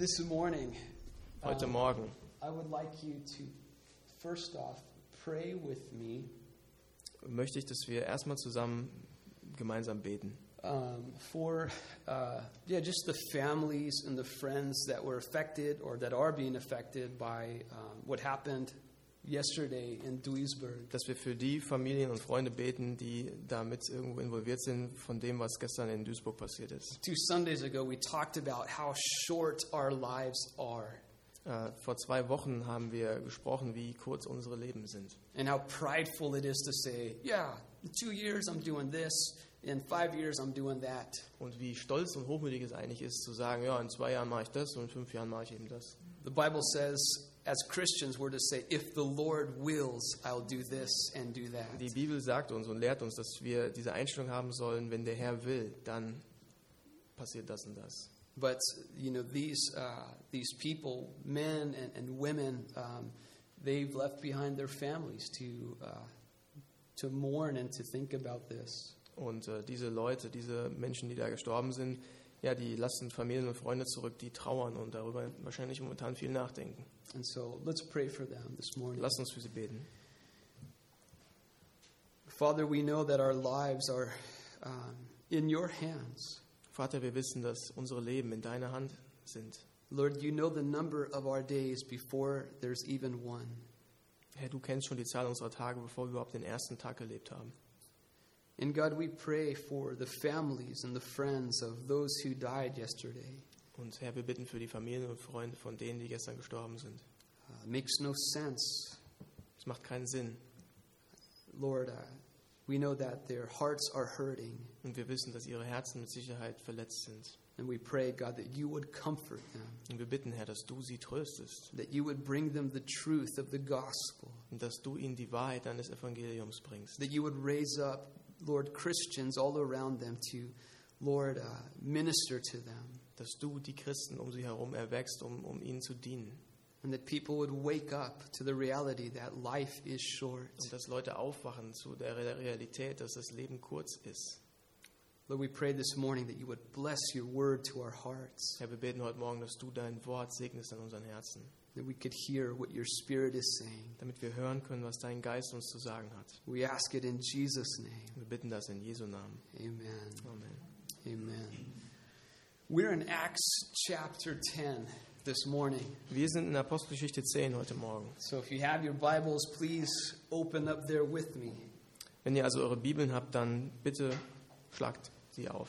This morning, Heute Morgen I would like you to, first off, pray with me möchte ich, dass wir erstmal zusammen gemeinsam beten. for just the families and the friends that were affected or that are being affected by what happened yesterday in Duisburg. Dass wir für die Familien und Freunde beten, die damit irgendwo involviert sind, von dem, was gestern in Duisburg passiert ist. 2 Sundays ago, we talked about how short our lives are Vor 2 Wochen haben wir gesprochen, wie kurz unsere Leben sind. and how prideful it is to say, yeah, in 2 years I'm doing this, in 5 years I'm doing that. Und wie stolz und hochmütig es eigentlich ist, zu sagen, ja, in 2 Jahren mache ich das und in 5 Jahren mache ich eben das. The Bible says, as Christians, we're to say, if the Lord wills, I'll do this and do that. Die Bibel sagt uns und lehrt uns, dass wir diese Einstellung haben sollen, wenn der Herr will, dann passiert das und das. But, these people, men and women, they've left behind their families to mourn and to think about this. Und diese Leute, diese Menschen, die da gestorben sind, ja, die lassen Familien und Freunde zurück, die trauern und darüber wahrscheinlich momentan viel nachdenken. And so let's pray for them this morning. Lasst uns für sie beten. Father, we know that our lives are in your hands. Vater, wir wissen, dass unsere Leben in deiner Hand sind. Lord, you know the number of our days before there's even one. Herr, du kennst schon die Zahl unserer Tage, bevor wir überhaupt den ersten Tag gelebt haben. And God, we pray for the families and the friends of those who died yesterday. Und Herr, wir bitten für die Familien und Freunde von denen, die gestern gestorben sind. Makes no sense. Es macht keinen Sinn. Lord, we know that their hearts are hurting. Und wir wissen, dass ihre Herzen mit Sicherheit verletzt sind. And we pray, God, that you would comfort them. Und wir bitten, Herr, dass du sie tröstest. That you would bring them the truth of the gospel. Und dass du ihnen die Wahrheit deines Evangeliums bringst. That you would raise up, Lord, Christians all around them to, Lord, minister to them. Dass du die Christen um sie herum erweckst, um ihnen zu dienen. And that people would wake up to the reality that life is short. Und dass Leute aufwachen zu der Realität, dass das Leben kurz ist. Lord, we pray this morning that you would bless your word to our hearts. Herr, wir beten heute Morgen, dass du dein Wort segnest an unseren Herzen. That we could hear what your Spirit is saying. Damit wir hören können, was dein Geist uns zu sagen hat. We ask it in Jesus' name. Wir bitten das in Jesu Namen. Amen. Amen. Amen. We're in Acts chapter 10 this morning. Wir sind in Apostelgeschichte 10 heute Morgen. So if you have your Bibles, please open up there with me. Wenn ihr also eure Bibeln habt, dann bitte schlagt sie auf.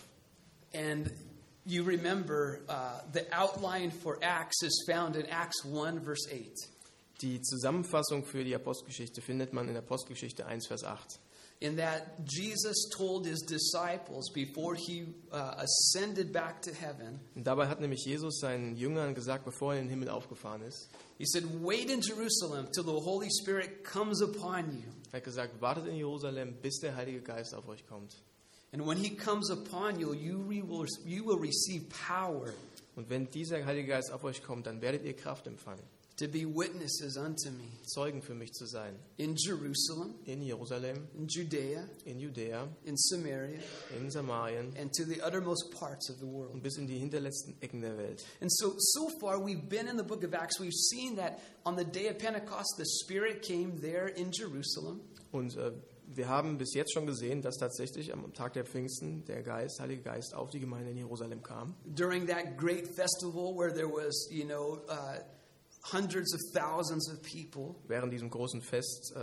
And you remember the outline for Acts is found in Acts 1 verse 8. Die Zusammenfassung für die Apostelgeschichte findet man in Apostelgeschichte 1, Vers 8. In that Jesus told his disciples before he ascended back to heaven. Und dabei hat nämlich Jesus seinen Jüngern gesagt, bevor er in den Himmel aufgefahren ist. He said, "Wait in Jerusalem till the Holy Spirit comes upon you." Er hat gesagt, wartet in Jerusalem, bis der Heilige Geist auf euch kommt. And when he comes upon you, you will receive power Und wenn dieser Heilige Geist auf euch kommt, dann werdet ihr Kraft empfangen, to be witnesses unto me Zeugen für mich zu sein. in Jerusalem, In Jerusalem, in Judea, in Judäa, in Samaria, in Samarien and to the uttermost parts of the und world. bis in die hinterletzten Ecken der Welt. And so far we've been in the book of Acts. We've seen that on the day of Pentecost, the Spirit came there in Jerusalem. Und wir haben bis jetzt schon gesehen, dass tatsächlich am Tag der Pfingsten der Heilige Geist auf die Gemeinde in Jerusalem kam. During that great festival where there was, hundreds of thousands of people. Während diesem großen Fest,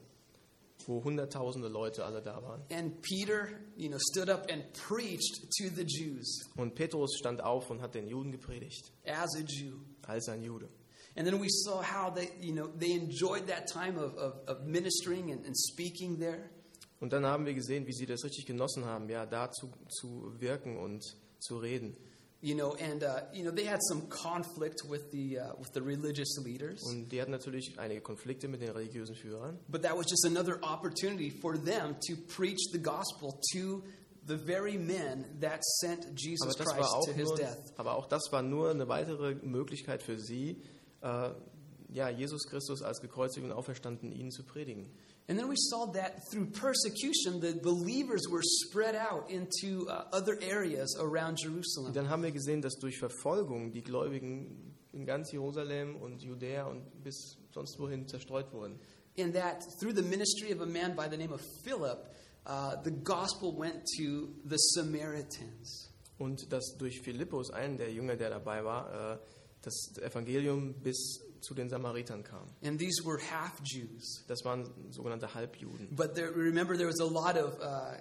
wo Hunderttausende Leute alle da waren. And Peter, stood up and preached to the Jews Und Petrus stand auf und hat den Juden gepredigt, as a Jew. als ein Jude. And then we saw how they enjoyed that time of ministering and speaking there. Und dann haben wir gesehen, wie sie das richtig genossen haben, ja, da zu wirken und zu reden. They had some conflict with the religious leaders. Und die hatten natürlich einige Konflikte mit den religiösen Führern. But that was just another opportunity for them to preach the gospel to the very men that sent Jesus Christ to his death. Aber auch das war nur eine weitere Möglichkeit für sie, Jesus Christus als gekreuzigt und auferstanden ihnen zu predigen. And then we saw that through persecution, the believers were spread out into other areas around Und Jerusalem. dann haben wir gesehen, dass durch Verfolgung die Gläubigen in ganz Jerusalem und Judäa und bis sonst wohin zerstreut wurden. And that through the ministry of a man by the name of Philip, the gospel went to the Samaritans. Und dass durch Philippus, einen der Jünger, der dabei war, das Evangelium bis zu den Samaritern kam. And these were half Jews. Das waren sogenannte Halbjuden. But remember, there was a lot of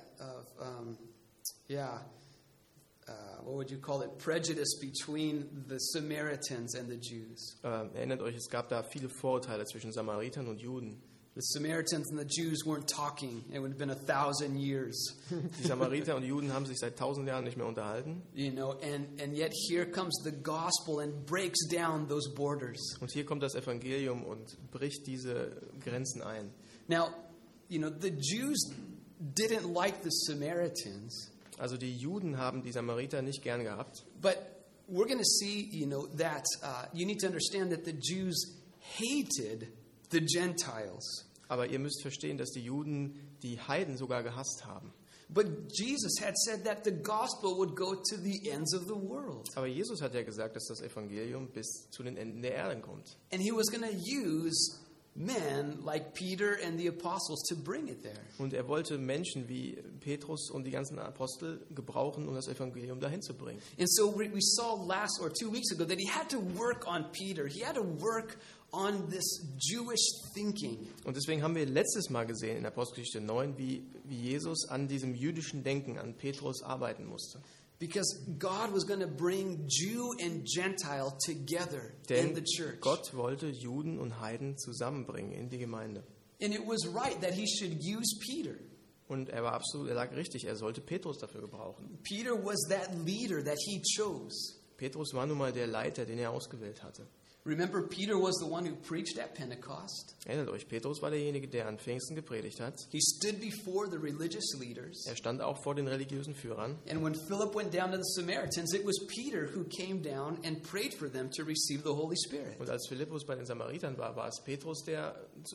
what would you call it? Prejudice between the Samaritans and the Jews. Erinnert euch, es gab da viele Vorurteile zwischen Samaritern und Juden. The Samaritans and the Jews weren't talking. It would have been 1,000 years. Die Samariter und Juden haben sich seit 1000 Jahren nicht mehr unterhalten. You know, and yet here comes the gospel and breaks down those borders. Und hier kommt das Evangelium und bricht diese Grenzen ein. Now, you know, the Jews didn't like the Samaritans, Also die Juden haben die Samariter nicht gern gehabt. but we're going to see, you know, that you need to understand that the Jews hated the Gentiles. Aber ihr müsst verstehen, dass die Juden die Heiden sogar gehasst haben. But Jesus had said that the gospel would go to the ends of the world. Aber Jesus hat ja gesagt, dass das Evangelium bis zu den Enden der Erde kommt. And he was going to use men like Peter and the apostles to bring it there. Und er wollte Menschen wie Petrus und die ganzen Apostel gebrauchen, um das Evangelium dahin zu bringen. And so we saw 2 weeks ago that he had to work on Peter. He had to work on this Jewish thinking. Und deswegen haben wir letztes Mal gesehen in Apostelgeschichte 9, wie Jesus an diesem jüdischen Denken, an Petrus arbeiten musste. Because God was going to bring Jew and Gentile together in the Denn church. Gott wollte Juden und Heiden zusammenbringen in die Gemeinde. And it was right that he should use Peter. Und er lag richtig, er sollte Petrus dafür gebrauchen. Peter was that leader that he chose. Petrus war nun mal der Leiter, den er ausgewählt hatte. Remember, Peter was the one who preached at Pentecost. Erinnert euch, Petrus war derjenige, der an Pfingsten gepredigt hat. He stood before the religious leaders. Er stand auch vor den religiösen Führern. And when Philip went down to the Samaritans, it was Peter who came down and prayed for them to receive the Holy Spirit. Und als Philippus bei den Samaritern war, war es Petrus, der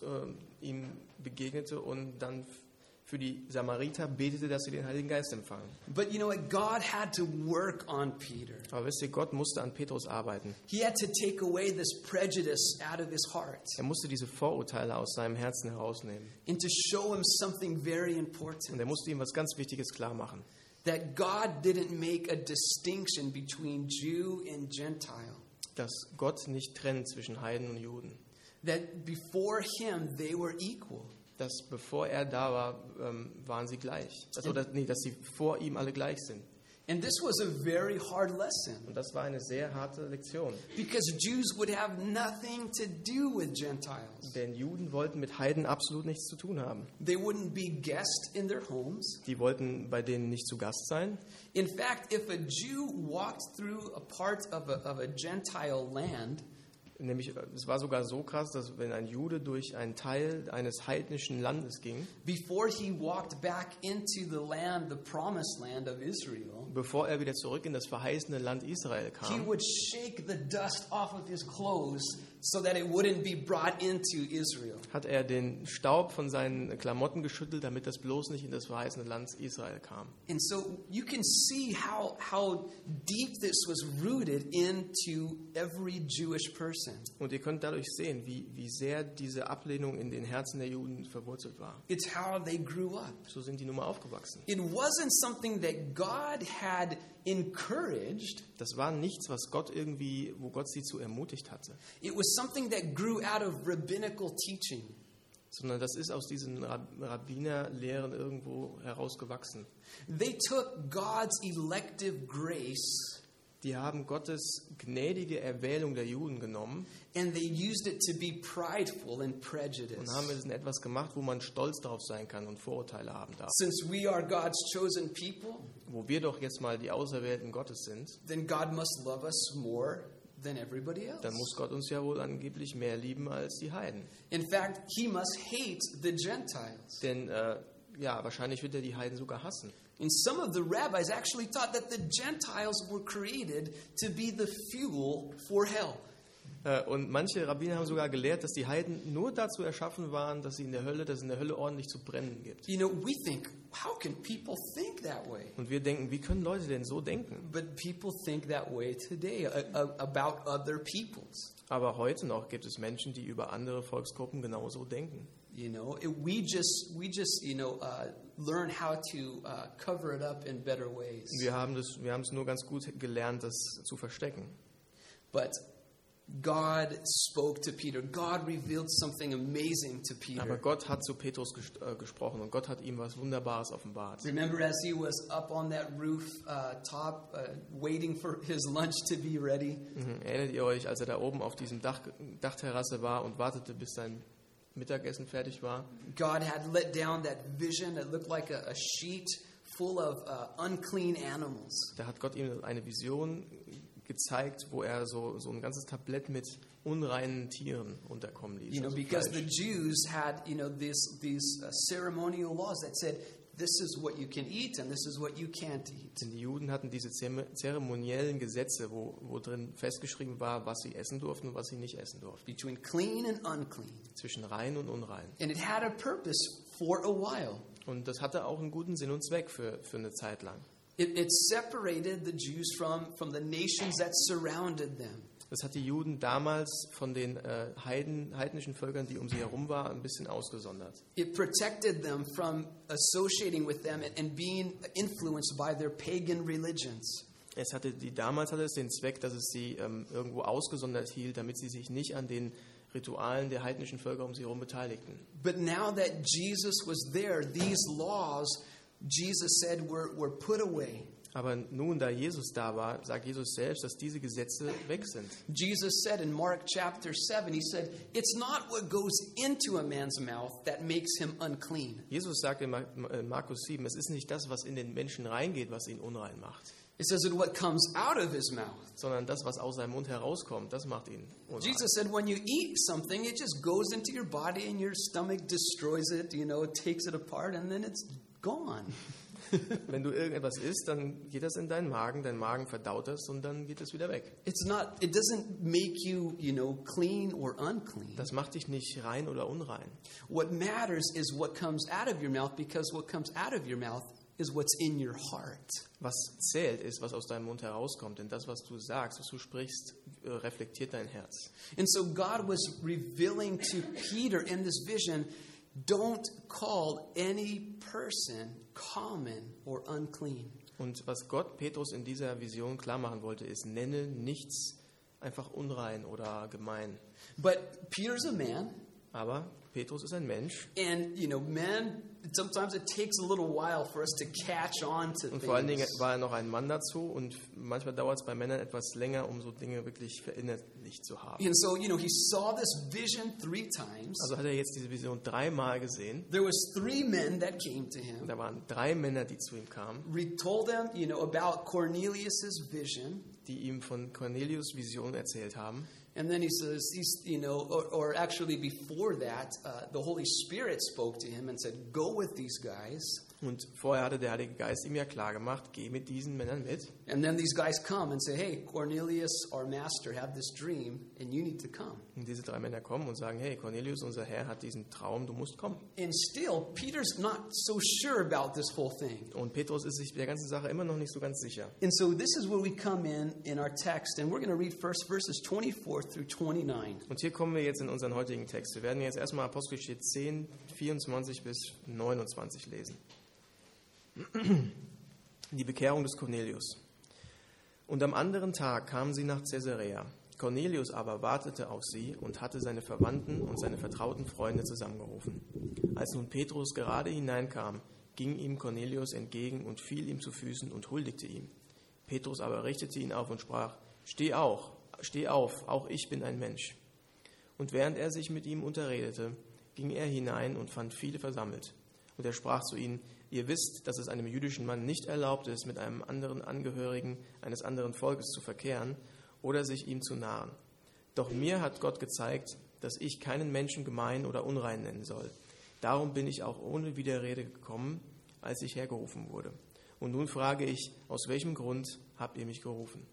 ihm begegnete und dann für die Samariter betete, dass sie den Heiligen Geist empfangen. But you know what? God had to work on Peter. Aber wisst ihr, Gott musste an Petrus arbeiten. He had to take away this prejudice out of his heart Er musste diese Vorurteile aus seinem Herzen herausnehmen. and to show him something very Und important. er musste ihm was ganz Wichtiges klar machen. That God didn't make a distinction between Jew and Gentile. Dass Gott nicht trennt zwischen Heiden und Juden. That before him they were equal. Dass bevor er da war, waren sie gleich. Dass sie vor ihm alle gleich sind. And this was a very hard lesson Und das war eine sehr harte Lektion. because Jews would have nothing to do with Gentiles. Denn Juden wollten mit Heiden absolut nichts zu tun haben. They wouldn't be guests in their homes. Die wollten bei denen nicht zu Gast sein. In fact, if a Jew walked through a part of a Gentile land, Nämlich, es war sogar so krass, dass wenn ein Jude durch einen Teil eines heidnischen Landes ging, before he walked back into the land, the promised land of Israel, bevor er wieder zurück in das verheißene Land Israel he kam, would shake the dust off of his clothes so that it wouldn't be brought into Israel. hat er den Staub von seinen Klamotten geschüttelt, damit das bloß nicht in das verheißene Land Israel kam. And so you can see how deep this was rooted into every Jewish person. Und ihr könnt dadurch sehen, wie sehr diese Ablehnung in den Herzen der Juden verwurzelt war. It's how they grew up. So sind die nun mal aufgewachsen. It wasn't something that God had encouraged. Das war nichts, wo Gott sie zu ermutigt hatte, It was something that grew out of rabbinical teaching. sondern das ist aus diesen Rabbinerlehren irgendwo herausgewachsen. They took God's elective grace Die haben Gottes gnädige Erwählung der Juden genommen and they used it to be prideful and und prejudiced. haben es in etwas gemacht, wo man stolz drauf sein kann und Vorurteile haben darf. Since we are God's chosen people, Wo wir doch jetzt mal die Auserwählten Gottes sind, then God must love us more than everybody else. dann muss Gott uns ja wohl angeblich mehr lieben als die Heiden. In fact, he must hate the Gentiles. Denn wahrscheinlich wird er die Heiden sogar hassen. And some of the rabbis actually taught that the Gentiles were created to be the fuel for hell. Und manche Rabbiner haben sogar gelehrt, dass die Heiden nur dazu erschaffen waren, dass es in der Hölle ordentlich zu brennen gibt. You know, we think, how can people think that way? Und wir denken, wie können Leute denn so denken? But people think that way today about other peoples. Aber heute noch gibt es Menschen, die über andere Volksgruppen genauso denken. You know, we just learn how to cover it up in better ways. Wir haben es nur ganz gut gelernt, das zu verstecken. But God spoke to Peter. God revealed something amazing to Peter. Aber Gott hat zu Petrus gesprochen und Gott hat ihm was Wunderbares offenbart. Remember, as he was up on that roof top, waiting for his lunch to be ready. Erinnert ihr euch, als er da oben auf diesem Dachterrasse war und wartete, bis sein Mittagessen fertig war? God had let down that vision that looked like a sheet full of unclean animals. Da hat Gott ihm eine Vision gezeigt, wo er so ein ganzes Tablett mit unreinen Tieren unterkommen ließ. You know, also because the Fleisch. Jews had, these ceremonial laws that said, this is what you can eat and this is what you can't eat. Denn die Juden hatten diese zeremoniellen Gesetze, wo drin festgeschrieben war, was sie essen durften und was sie nicht essen durften. Between clean and unclean. Zwischen rein und unrein. And it had a purpose for a while. Und das hatte auch einen guten Sinn und Zweck für eine Zeit lang. It separated the Jews from the nations that surrounded them. Das hat die Juden damals von den heidnischen Völkern, die um sie herum waren, ein bisschen ausgesondert. It protected them from associating with them and being influenced by their pagan religions. Damals hatte es den Zweck, dass es sie irgendwo ausgesondert hielt, damit sie sich nicht an den Ritualen der heidnischen Völker um sie herum beteiligten. But now that Jesus was there, these laws, Jesus said, were put away. Aber nun, da Jesus da war, sagt Jesus selbst, dass diese Gesetze weg sind. Jesus said in Mark chapter 7, he said, it's not what goes into a man's mouth that makes him unclean. Jesus sagt in Markus 7, es ist nicht das, was in den Menschen reingeht, was ihn unrein macht. It says that what comes out of his mouth. Sondern das, was aus seinem Mund herauskommt, das macht ihn unrein. Jesus said when you eat something, it just goes into your body and your stomach destroys it, it takes it apart and then it's gone. Wenn du irgendetwas isst, dann geht das in dein Magen verdaut das und dann geht es wieder weg. It doesn't make you, clean or unclean. Das macht dich nicht rein oder unrein. What matters is what comes out of your mouth, because what comes out of your mouth is what's in your heart. Was zählt, ist, was aus deinem Mund herauskommt, denn das, was du sagst, was du sprichst, reflektiert dein Herz. And so God was revealing to Peter in this vision, don't call any person common or unclean. Und was Gott Petrus in dieser Vision klar machen wollte, ist, nenne nichts einfach unrein oder gemein. But Peter's a man. Aber Petrus ist ein Mensch. And, men, sometimes it takes a little while for us to catch on to Und vor allen Dingen things. war er noch ein Mann dazu und manchmal dauert es bei Männern etwas länger, um so Dinge wirklich verinnerlicht zu haben. And so, he saw this vision 3 times. Also hat er jetzt diese Vision 3-mal gesehen. There was 3 men that came to him. Da waren 3 Männer, die zu ihm kamen, Told him, about Cornelius's vision. die ihm von Cornelius' Vision erzählt haben. And then he says, or actually before that, the Holy Spirit spoke to him and said, go with these guys. Und vorher hatte der Heilige Geist ihm ja klar gemacht, geh mit diesen Männern mit. And then these guys come and say, hey, Cornelius, our master, had this dream, and you need to come. Und diese 3 Männer kommen und sagen, hey, Cornelius, unser Herr, hat diesen Traum, du musst kommen. And still, Peter's not so sure about this whole thing. Und Petrus ist sich der ganzen Sache immer noch nicht so ganz sicher. And so this is where we come in our text, and we're going to read first verses 24 through 29. Und hier kommen wir jetzt in unseren heutigen Text. Wir werden jetzt erstmal Apostelgeschichte 10, 24 bis 29 lesen. Die Bekehrung des Cornelius. Und am anderen Tag kamen sie nach Caesarea. Cornelius aber wartete auf sie und hatte seine Verwandten und seine vertrauten Freunde zusammengerufen. Als nun Petrus gerade hineinkam, ging ihm Cornelius entgegen und fiel ihm zu Füßen und huldigte ihm. Petrus aber richtete ihn auf und sprach, Steh auf, auch ich bin ein Mensch. Und während er sich mit ihm unterredete, ging er hinein und fand viele versammelt. Und er sprach zu ihnen, ihr wisst, dass es einem jüdischen Mann nicht erlaubt ist, mit einem anderen Angehörigen eines anderen Volkes zu verkehren oder sich ihm zu nahen. Doch mir hat Gott gezeigt, dass ich keinen Menschen gemein oder unrein nennen soll. Darum bin ich auch ohne Widerrede gekommen, als ich hergerufen wurde. Und nun frage ich, aus welchem Grund habt ihr mich gerufen?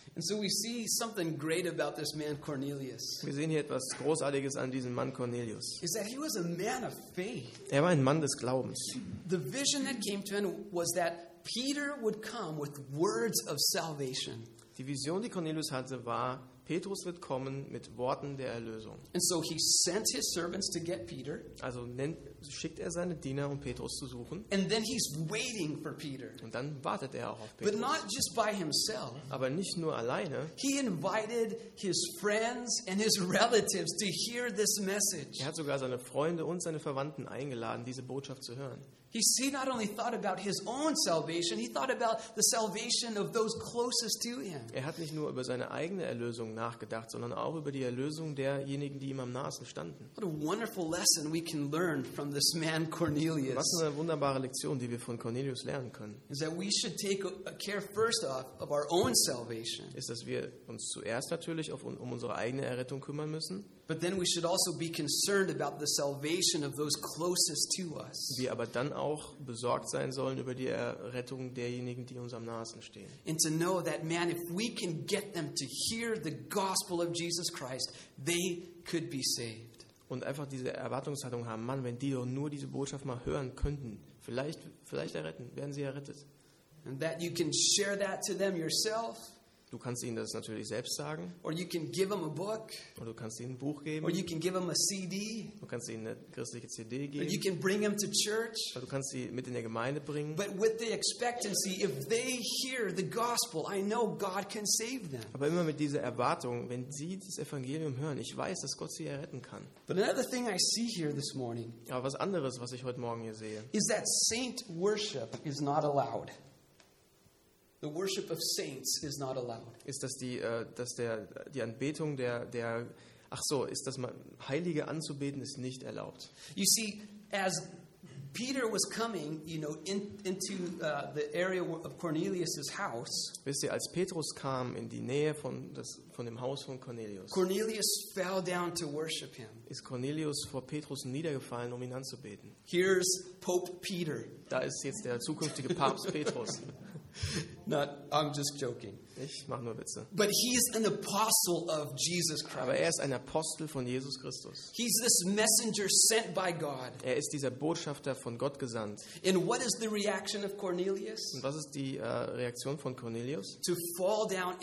And so we see something great about this man Cornelius. Wir sehen hier etwas Großartiges an diesem Mann Cornelius. Is that he was a man of faith. Er war ein Mann des Glaubens. The vision that came to him was that Peter would come with words of salvation. Die Vision, die Cornelius hatte, war, Petrus wird kommen mit Worten der Erlösung. And so he sent his servants to get Peter. Also schickt er seine Diener, um Petrus zu suchen. And then he's waiting for Peter. Und dann wartet er auch auf But Petrus. not just by himself. Aber nicht nur alleine. He invited his friends and his relatives to hear this message. Er hat sogar seine Freunde und seine Verwandten eingeladen, diese Botschaft zu hören. He not only thought about his own salvation, he thought about the salvation of those closest to him. Er hat nicht nur über seine eigene Erlösung nachgedacht, sondern auch über die Erlösung derjenigen, die ihm am nahesten standen. What a wonderful lesson we can learn from this man Cornelius. Was eine wunderbare Lektion, die wir von Cornelius lernen können, Is that we should take care first off of our own salvation, ist, dass wir uns zuerst natürlich um unsere eigene Errettung kümmern müssen, but then we should also be concerned about the salvation of those closest to us. wir aber dann auch besorgt sein sollen über die Errettung derjenigen, die uns am nahesten stehen. And to know that, man, if we can get them to hear the gospel of Jesus Christ, they could be saved. Und einfach diese Erwartungshaltung haben, Mann, wenn die doch nur diese Botschaft mal hören könnten, vielleicht werden sie errettet. And that you can share that to them yourself, Du kannst ihnen das natürlich selbst sagen, or you can give them a book, oder du kannst ihnen ein Buch geben, or you can give them a CD, du kannst ihnen eine christliche CD or you geben, can bring them to church. oder du kannst sie mit in der Gemeinde bringen. But with the expectancy, if they hear the gospel, I know God can save them. Aber immer mit dieser Erwartung, wenn sie das Evangelium hören, ich weiß, dass Gott sie erretten kann. But another thing I see here this morning Aber was anderes, was ich heute Morgen hier sehe, is that saint worship is not allowed. The worship of saints is not allowed. ist, dass die Anbetung ist, dass man Heilige anzubeten, ist nicht erlaubt. You see, as Peter was coming, into the area of Cornelius' house, Wisst ihr, als Petrus kam in die Nähe von dem Haus von Cornelius, Cornelius fell down to worship him. ist Cornelius vor Petrus niedergefallen, um ihn anzubeten. Here's Pope Peter. Da ist jetzt der zukünftige Papst Petrus. I'm just joking. Ich mache nur Witze. But he's an apostle of Jesus Aber Christ. er ist ein Apostel von Jesus Christus. He's this messenger sent by God. Er ist dieser Botschafter von Gott gesandt. And what is the reaction of Cornelius? Und was ist die Reaktion von Cornelius? To fall down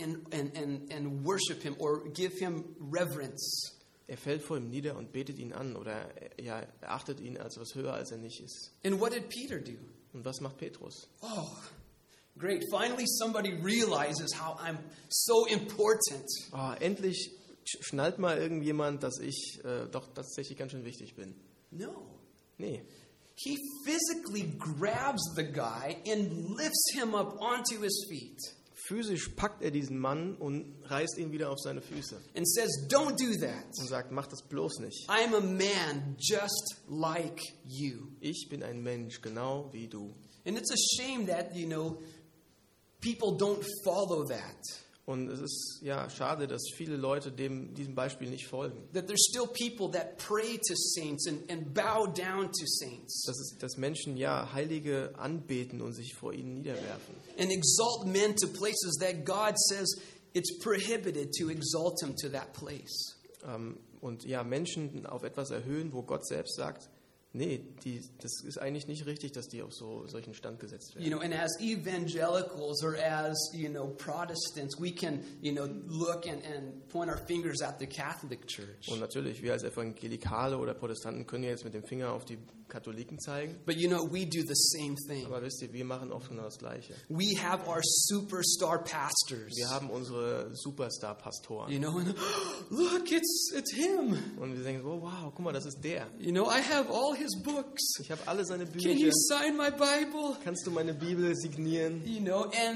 and worship him or give him reverence. Er fällt vor ihm nieder und betet ihn an oder er achtet ihn als was höher, als er nicht ist. And what did Peter do? Und was macht Petrus? Oh, great. Finally somebody realizes how I'm so important. Endlich schnallt mal irgendjemand, dass ich doch tatsächlich ganz schön wichtig bin. No. Nee, He physically grabs the guy and lifts him up onto his feet physisch packt er diesen Mann und reißt ihn wieder auf seine Füße and says, "Don't do that. und sagt, mach das bloß nicht. I'm a man just like you." Ich bin ein Mensch, genau wie du. And it's a shame that, people don't follow that. Und es ist ja schade, dass viele Leute diesem Beispiel nicht folgen. That there's still people that pray to saints and bow down to saints. Dass Menschen ja Heilige anbeten und sich vor ihnen niederwerfen. And exalt men to places that God says it's prohibited to exalt him to that place. Und ja, Menschen auf etwas erhöhen, wo Gott selbst sagt, nee, das ist eigentlich nicht richtig, dass die auf solchen Stand gesetzt werden. And as evangelicals or as, Protestants, we can, look and point our fingers at the Catholic Church. Und natürlich, wir als Evangelikale oder Protestanten können jetzt mit dem Finger auf die Katholiken zeigen. But we do the same thing. Aber wisst ihr, wir machen oft genau das Gleiche. We have our superstar pastors. Wir haben unsere Superstar-Pastoren. And look, it's him. Und wir denken, oh wow, guck mal, das ist der. I have all his books. Ich habe alle seine Can you Bücher. sign my Bible? Kannst du meine Bibel signieren? And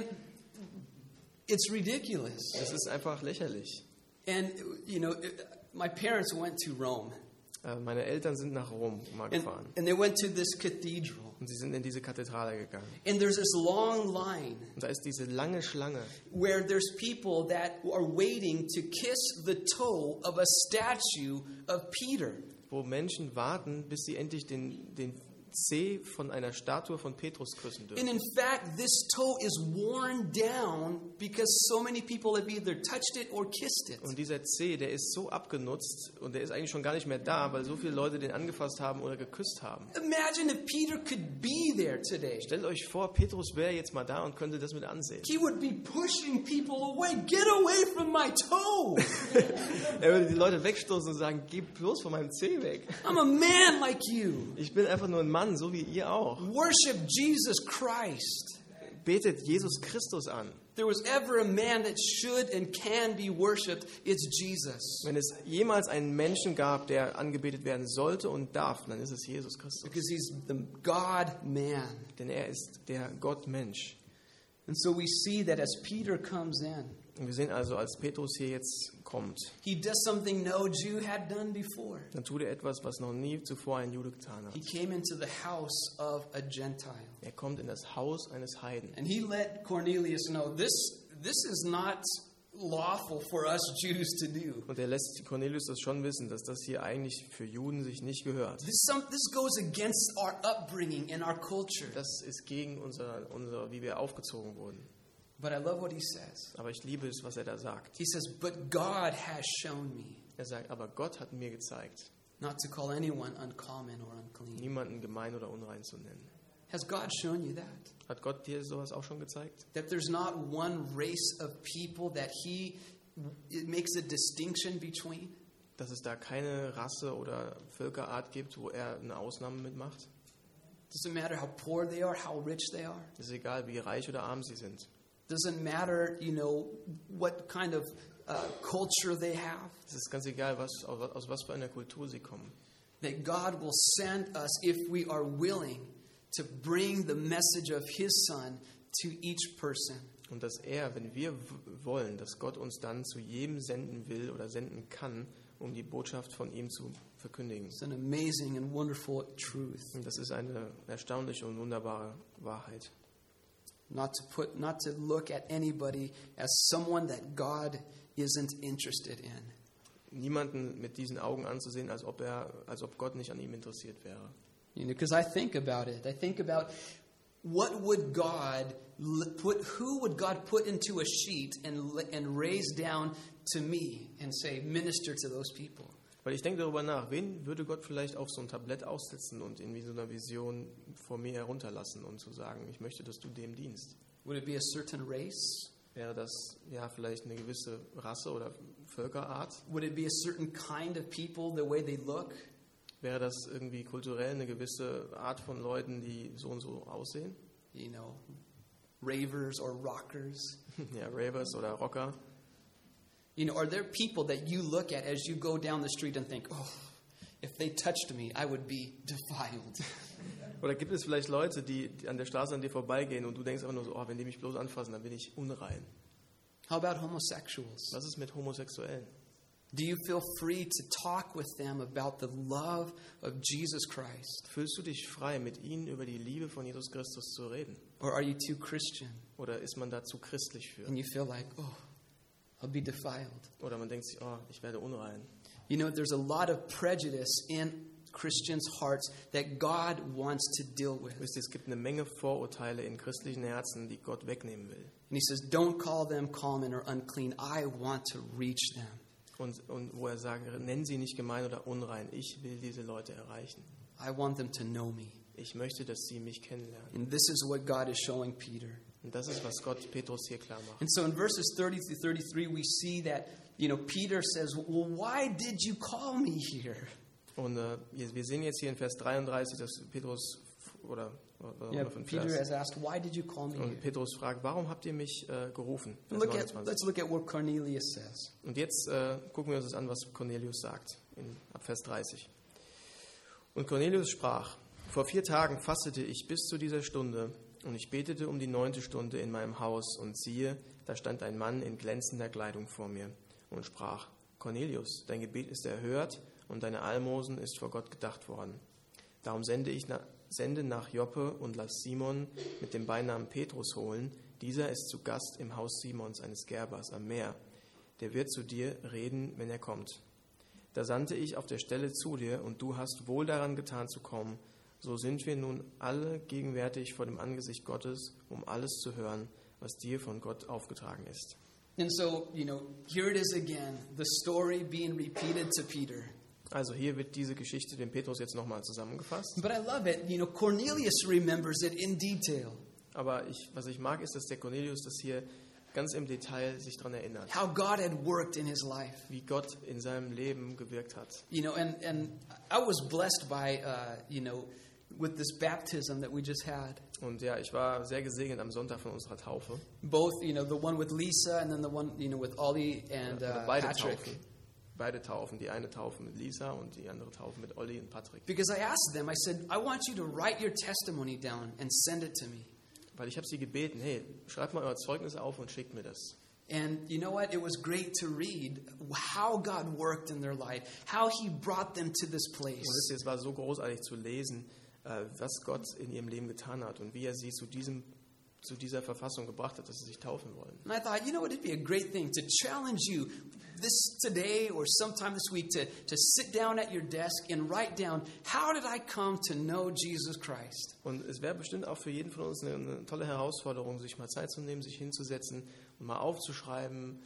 it's ridiculous. Das ist einfach lächerlich. And, my parents went to Rome. Meine Eltern sind nach Rom mal gefahren. And they went to this cathedral. Und sie sind in diese Kathedrale gegangen. And there's this long line Und da ist diese lange Schlange, where there's people that are waiting to kiss the toe of a statue of Peter. wo Menschen warten, bis sie endlich den Zeh von einer Statue von Petrus küssen And dürfen. in fact, this toe is worn down because so many people have either touched it or kissed it. Und dieser Zeh, der ist so abgenutzt und der ist eigentlich schon gar nicht mehr da, weil so viele Leute den angefasst haben oder geküsst haben. Imagine if Peter could be there today. Stellt euch vor, Petrus wäre jetzt mal da und könnte das mit ansehen. He would be pushing people away. Get away from my toe. Er würde die Leute wegstoßen und sagen, geh bloß von meinem Zeh weg. I'm a man like you. Ich bin einfach nur ein Mann, so wie ihr auch. Worship Jesus Christ. Betet Jesus Christus an. There was ever a man that should and can be worshipped, it's Jesus. Wenn es jemals einen Menschen gab, der angebetet werden sollte und darf, dann ist es Jesus Christus. Because he's the God-man. Denn er ist der Gottmensch. And so we see that as Peter comes in, Und wir sehen also, als Petrus hier jetzt kommt, he does something no Jew had done before. dann tut er etwas, was noch nie zuvor ein Jude getan hat. He came into the house of a Gentile. Er kommt in das Haus eines Heiden. And he let Cornelius know this is not lawful for us Jews to do. Und er lässt Cornelius das schon wissen, dass das hier eigentlich für Juden sich nicht gehört. This goes against our upbringing and our culture. Das ist gegen unser wie wir aufgezogen wurden. But I love what he says. Aber ich liebe es, was er da sagt. He says, but God has shown me Er sagt, aber Gott hat mir gezeigt, not to call anyone uncommon or unclean. niemanden gemein oder unrein zu nennen. Has God shown you that? Hat Gott dir sowas auch schon gezeigt? That there's not one race of people that it makes a distinction between? Dass es da keine Rasse oder Völkerart gibt, wo er eine Ausnahme mitmacht? Doesn't matter how poor they are, how rich they are. Es ist egal, wie reich oder arm sie sind. Doesn't matter, what kind of culture they have. Es ist ganz egal, aus was für einer Kultur sie kommen. That God will send us if we are willing to bring the message of His Son to each person. Und dass er, wenn wir wollen, dass Gott uns dann zu jedem senden will oder senden kann, um die Botschaft von ihm zu verkündigen. It's an amazing and wonderful truth. Und das ist eine erstaunliche und wunderbare Wahrheit. Not to look at anybody as someone that God isn't interested in. Niemanden mit diesen Augen anzusehen, als ob Gott nicht an ihm interessiert wäre. Because I think about it. I think about who would God put into a sheet and raise down to me and say, minister to those people. Weil ich denke darüber nach, wen würde Gott vielleicht auf so ein Tablett aussetzen und in wie so einer Vision vor mir herunterlassen und zu sagen, ich möchte, dass du dem dienst. Would it be a certain race? Wäre das ja vielleicht eine gewisse Rasse oder Völkerart? Would it be a certain kind of people, the way they look? Wäre das irgendwie kulturell eine gewisse Art von Leuten, die so und so aussehen? Ravers or rockers? Ja, Ravers oder Rocker. Are there people that you look at as you go down the street and think, oh, if they touched me, I would be defiled? Oder gibt es vielleicht Leute, die an der Straße an dir vorbeigehen und du denkst einfach nur so, oh, wenn die mich bloß anfassen, dann bin ich unrein. How about homosexuals? Was ist mit Homosexuellen? Do you feel free to talk with them about the love of Jesus Christ? Fühlst du dich frei, mit ihnen über die Liebe von Jesus Christus zu reden? Or are you too Christian Oder ist man da zu christlich für? and you feel like, oh, I'll be defiled? Oder man denkt sich, oh, ich werde unrein. There's a lot of prejudice in Christians' hearts that God wants to deal with. Wisst ihr, es gibt eine Menge Vorurteile in christlichen Herzen, die Gott wegnehmen will. And He says, don't call them common or unclean. I want to reach them. Und wo er sagt, nenn sie nicht gemein oder unrein. Ich will diese Leute erreichen. I want them to know me. Ich möchte, dass sie mich kennenlernen. And this is what God is showing Peter. Und das ist, was Gott Petrus hier klar macht. And so in verses 30 through 33, we see that, Peter says, well, why did you call me here? Und wir sehen jetzt hier in Vers 33, dass Petrus, Peter has asked, why did you call me und here? Petrus fragt, warum habt ihr mich gerufen? Vers Let's look at what Cornelius says. Und jetzt gucken wir uns das an, was Cornelius sagt, ab Vers 30. Und Cornelius sprach, vor 4 Tagen fastete ich bis zu dieser Stunde und ich betete um die 9. Stunde in meinem Haus und siehe, da stand ein Mann in glänzender Kleidung vor mir und sprach, Cornelius, dein Gebet ist erhört und deine Almosen ist vor Gott gedacht worden. Darum sende nach Joppe und lass Simon mit dem Beinamen Petrus holen. Dieser ist zu Gast im Haus Simons, eines Gerbers am Meer. Der wird zu dir reden, wenn er kommt. Da sandte ich auf der Stelle zu dir, und du hast wohl daran getan zu kommen, So sind wir nun alle gegenwärtig vor dem Angesicht Gottes, um alles zu hören, was dir von Gott aufgetragen ist. And so, here it is again, the story being repeated to Peter. Also hier wird diese Geschichte dem Petrus jetzt nochmal zusammengefasst. But I love it. Cornelius remembers it in detail. Aber was ich mag, ist, dass der Cornelius das hier ganz im Detail sich daran erinnert. How God had worked in his life. Wie Gott in seinem Leben gewirkt hat. And I was blessed by, with this baptism that we just had. Und ja, ich war sehr gesegnet am Sonntag von unserer Taufe. Both, the one with Lisa and then the one, with Ollie and Beide Patrick. Taufen. Beide Taufen. Die eine Taufe mit Lisa und die andere Taufe mit Ollie und Patrick. Because I asked them, I said, I want you to write your testimony down and send it to me. Weil ich habe sie gebeten, hey, schreibt mal euer Zeugnis auf und schickt mir das. And you know what? It was great to read how God worked in their life, how He brought them to this place. Und es war so großartig zu lesen, was Gott in ihrem Leben getan hat und wie er sie zu dieser Verfassung gebracht hat, dass sie sich taufen wollen. And I thought, it'd be a great thing to challenge you this today or sometime this week to sit down at your desk and write down, how did I come to know Jesus Christ? Und es wäre bestimmt auch für jeden von uns eine tolle Herausforderung, sich mal Zeit zu nehmen, sich hinzusetzen und mal aufzuschreiben,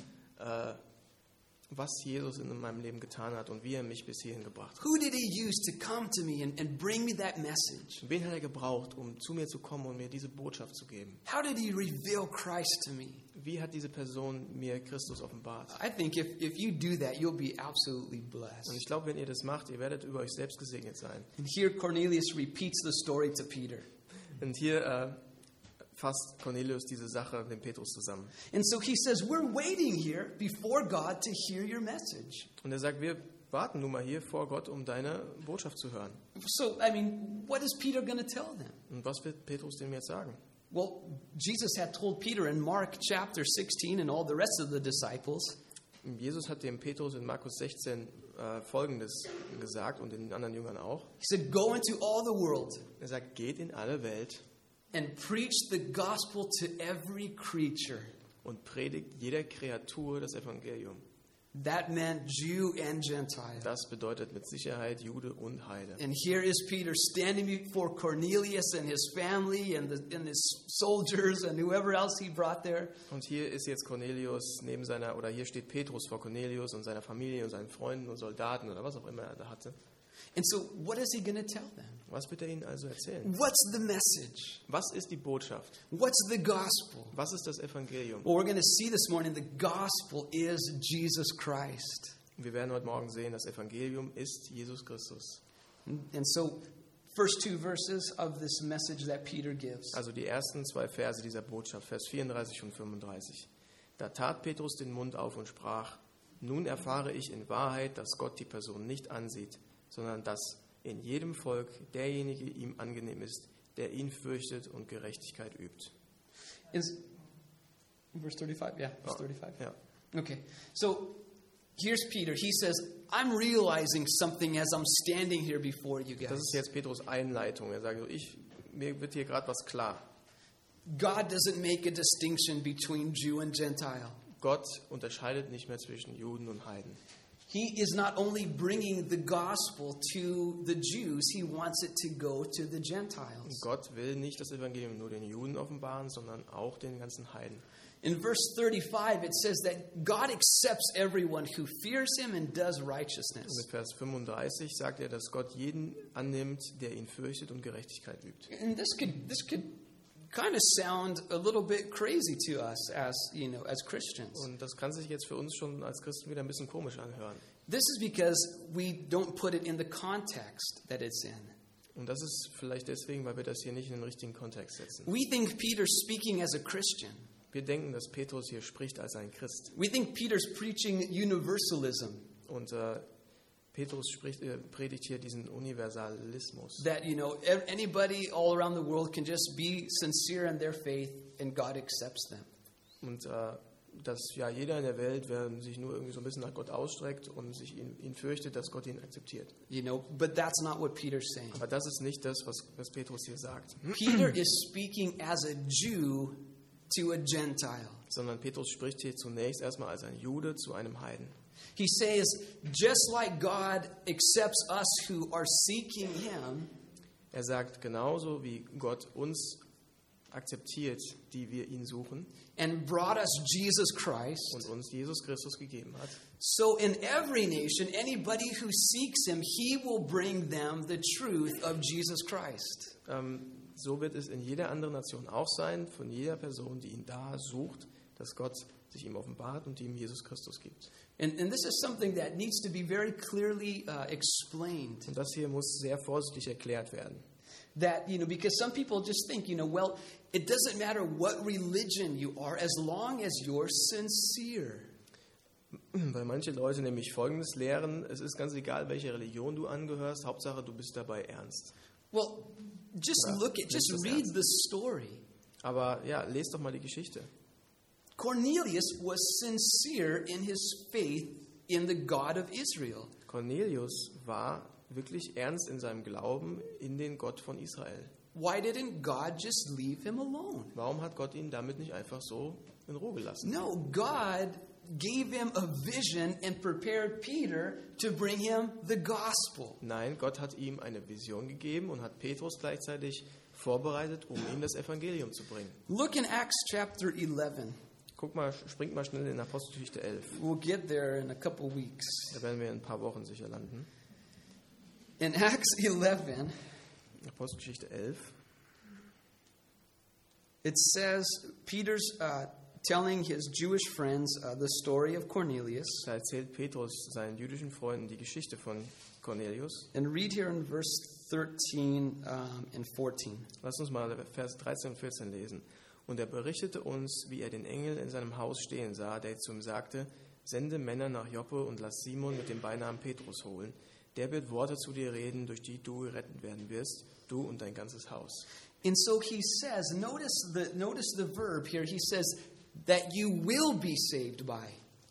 was Jesus in meinem Leben getan hat und wie er mich bis hierhin gebracht hat. Who did He use to come to me and bring me that message? Wen hat er gebraucht, um zu mir zu kommen und mir diese Botschaft zu geben? How did He reveal Christ to me? Wie hat diese Person mir Christus offenbart? I think if you do that, you'll be absolutely blessed. Und ich glaube, wenn ihr das macht, ihr werdet über euch selbst gesegnet sein. And here Cornelius repeats the story to Peter. Und hier fasst Cornelius diese Sache dem Petrus zusammen. And so he says, we're waiting here before God to hear your message. Und er sagt, wir warten nun mal hier vor Gott, um deine Botschaft zu hören. So, what is Peter going to tell them? Und was wird Petrus dem jetzt sagen? Well, Jesus had told Peter in Mark chapter 16 and all the rest of the disciples. Jesus hat dem Petrus in Markus 16 Folgendes gesagt und den anderen Jüngern auch. He said, go into all the world. Er sagt, geht in alle Welt and preach the gospel to every creature. Und predigt jeder Kreatur das Evangelium. That meant Jew and Gentile. Das bedeutet mit Sicherheit Jude und Heide. And here is Peter standing before Cornelius and his family and his soldiers and whoever else he brought there. Und hier ist jetzt Cornelius hier steht Petrus vor Cornelius und seiner Familie und seinen Freunden und Soldaten oder was auch immer er da hatte. And so, what is he going to tell them? Was wird er ihnen also erzählen? What's the message? Was ist die Botschaft? What's the gospel? Was ist das Evangelium? Well, we're going to see this morning the gospel is Jesus Christ. Wir werden heute Morgen sehen, das Evangelium ist Jesus Christus. And so, first two verses of this message that Peter gives. Also die ersten zwei Verse dieser Botschaft, Vers 34 und 35. Da tat Petrus den Mund auf und sprach: Nun erfahre ich in Wahrheit, dass Gott die Person nicht ansieht, sondern dass in jedem Volk derjenige ihm angenehm ist, der ihn fürchtet und Gerechtigkeit übt. Is verse 35? Yeah, verse 35. Ja. Okay. So here's Peter. He says, I'm realizing something as I'm standing here before you guys. Das ist jetzt Petrus Einleitung. Er sagt, mir wird hier gerade was klar. God doesn't make a distinction between Jew and Gentile. Gott unterscheidet nicht mehr zwischen Juden und Heiden. He is not only bringing the gospel to the Jews, he wants it to go to the Gentiles. Gott will nicht das Evangelium nur den Juden offenbaren, sondern auch den ganzen Heiden. In verse 35 it says that God accepts everyone who fears him and does righteousness. Und mit Vers 35 sagt er, dass Gott jeden annimmt, der ihn fürchtet und Gerechtigkeit übt. And this could kind of sound a little bit crazy to us as Christians. Und das kann sich jetzt für uns schon als Christen wieder ein bisschen komisch anhören. This is because we don't put it in the context that it's in. Und das ist vielleicht deswegen, weil wir das hier nicht in den richtigen Kontext setzen. We think Peter's speaking as a Christian. Wir denken, dass Petrus hier spricht als ein Christ. We think Peter's preaching universalism. Und Petrus predigt hier diesen Universalismus. That, anybody all around the world can just be sincere in their faith and God accepts them. Und dass jeder in der Welt, wer sich nur irgendwie so ein bisschen nach Gott ausstreckt und sich ihn fürchtet, dass Gott ihn akzeptiert. But that's not what Peter's saying. Aber das ist nicht das, was Petrus hier sagt. Peter is speaking as a Jew to a Gentile. Sondern Petrus spricht hier zunächst erstmal als ein Jude zu einem Heiden. He says, just like God accepts us who are seeking him, Er sagt, genauso wie Gott uns akzeptiert, die wir ihn suchen and brought us Jesus Christ, und uns Jesus Christus gegeben hat, so in every nation, anybody who seeks him, he will bring them the truth of Jesus Christ. so wird es in jeder anderen Nation auch sein, von jeder Person, die ihn da sucht, dass Gott sich ihm offenbart und ihm Jesus Christus gibt. And this is something that needs to be very clearly explained. Und das hier muss sehr vorsichtig erklärt werden. That, because some people just think, well, it doesn't matter what religion you are as long as you're sincere. Weil manche Leute nämlich Folgendes lehren: Es ist ganz egal, welche Religion du angehörst, Hauptsache du bist dabei ernst. Well, just read the story. Aber ja, lest doch mal die Geschichte. Cornelius was sincere in his faith in the God of Israel. Cornelius war wirklich ernst in seinem Glauben in den Gott von Israel. Why didn't God just leave him alone? Warum hat Gott ihn damit nicht einfach so in Ruhe gelassen? No, God gave him a vision and prepared Peter to bring him the gospel. Nein, Gott hat ihm eine Vision gegeben und hat Petrus gleichzeitig vorbereitet, um ihm das Evangelium zu bringen. Look in Acts chapter 11. Springt mal schnell in Apostelgeschichte 11. We'll get there in a couple weeks. Da werden wir in ein paar Wochen sicher landen. In Acts 11, Apostelgeschichte 11. it says Peter's telling his Jewish friends the story of Cornelius. Da erzählt Petrus seinen jüdischen Freunden die Geschichte von Cornelius. And read here in verse 13 and 14. Lass uns mal Vers 13 und 14 lesen. Und er berichtete uns, wie er den Engel in seinem Haus stehen sah, der zu ihm sagte: Sende Männer nach Joppe und lass Simon mit dem Beinamen Petrus holen. Der wird Worte zu dir reden, durch die du gerettet werden wirst, du und dein ganzes Haus. And so he says, notice the verb here. He says that you will be saved by.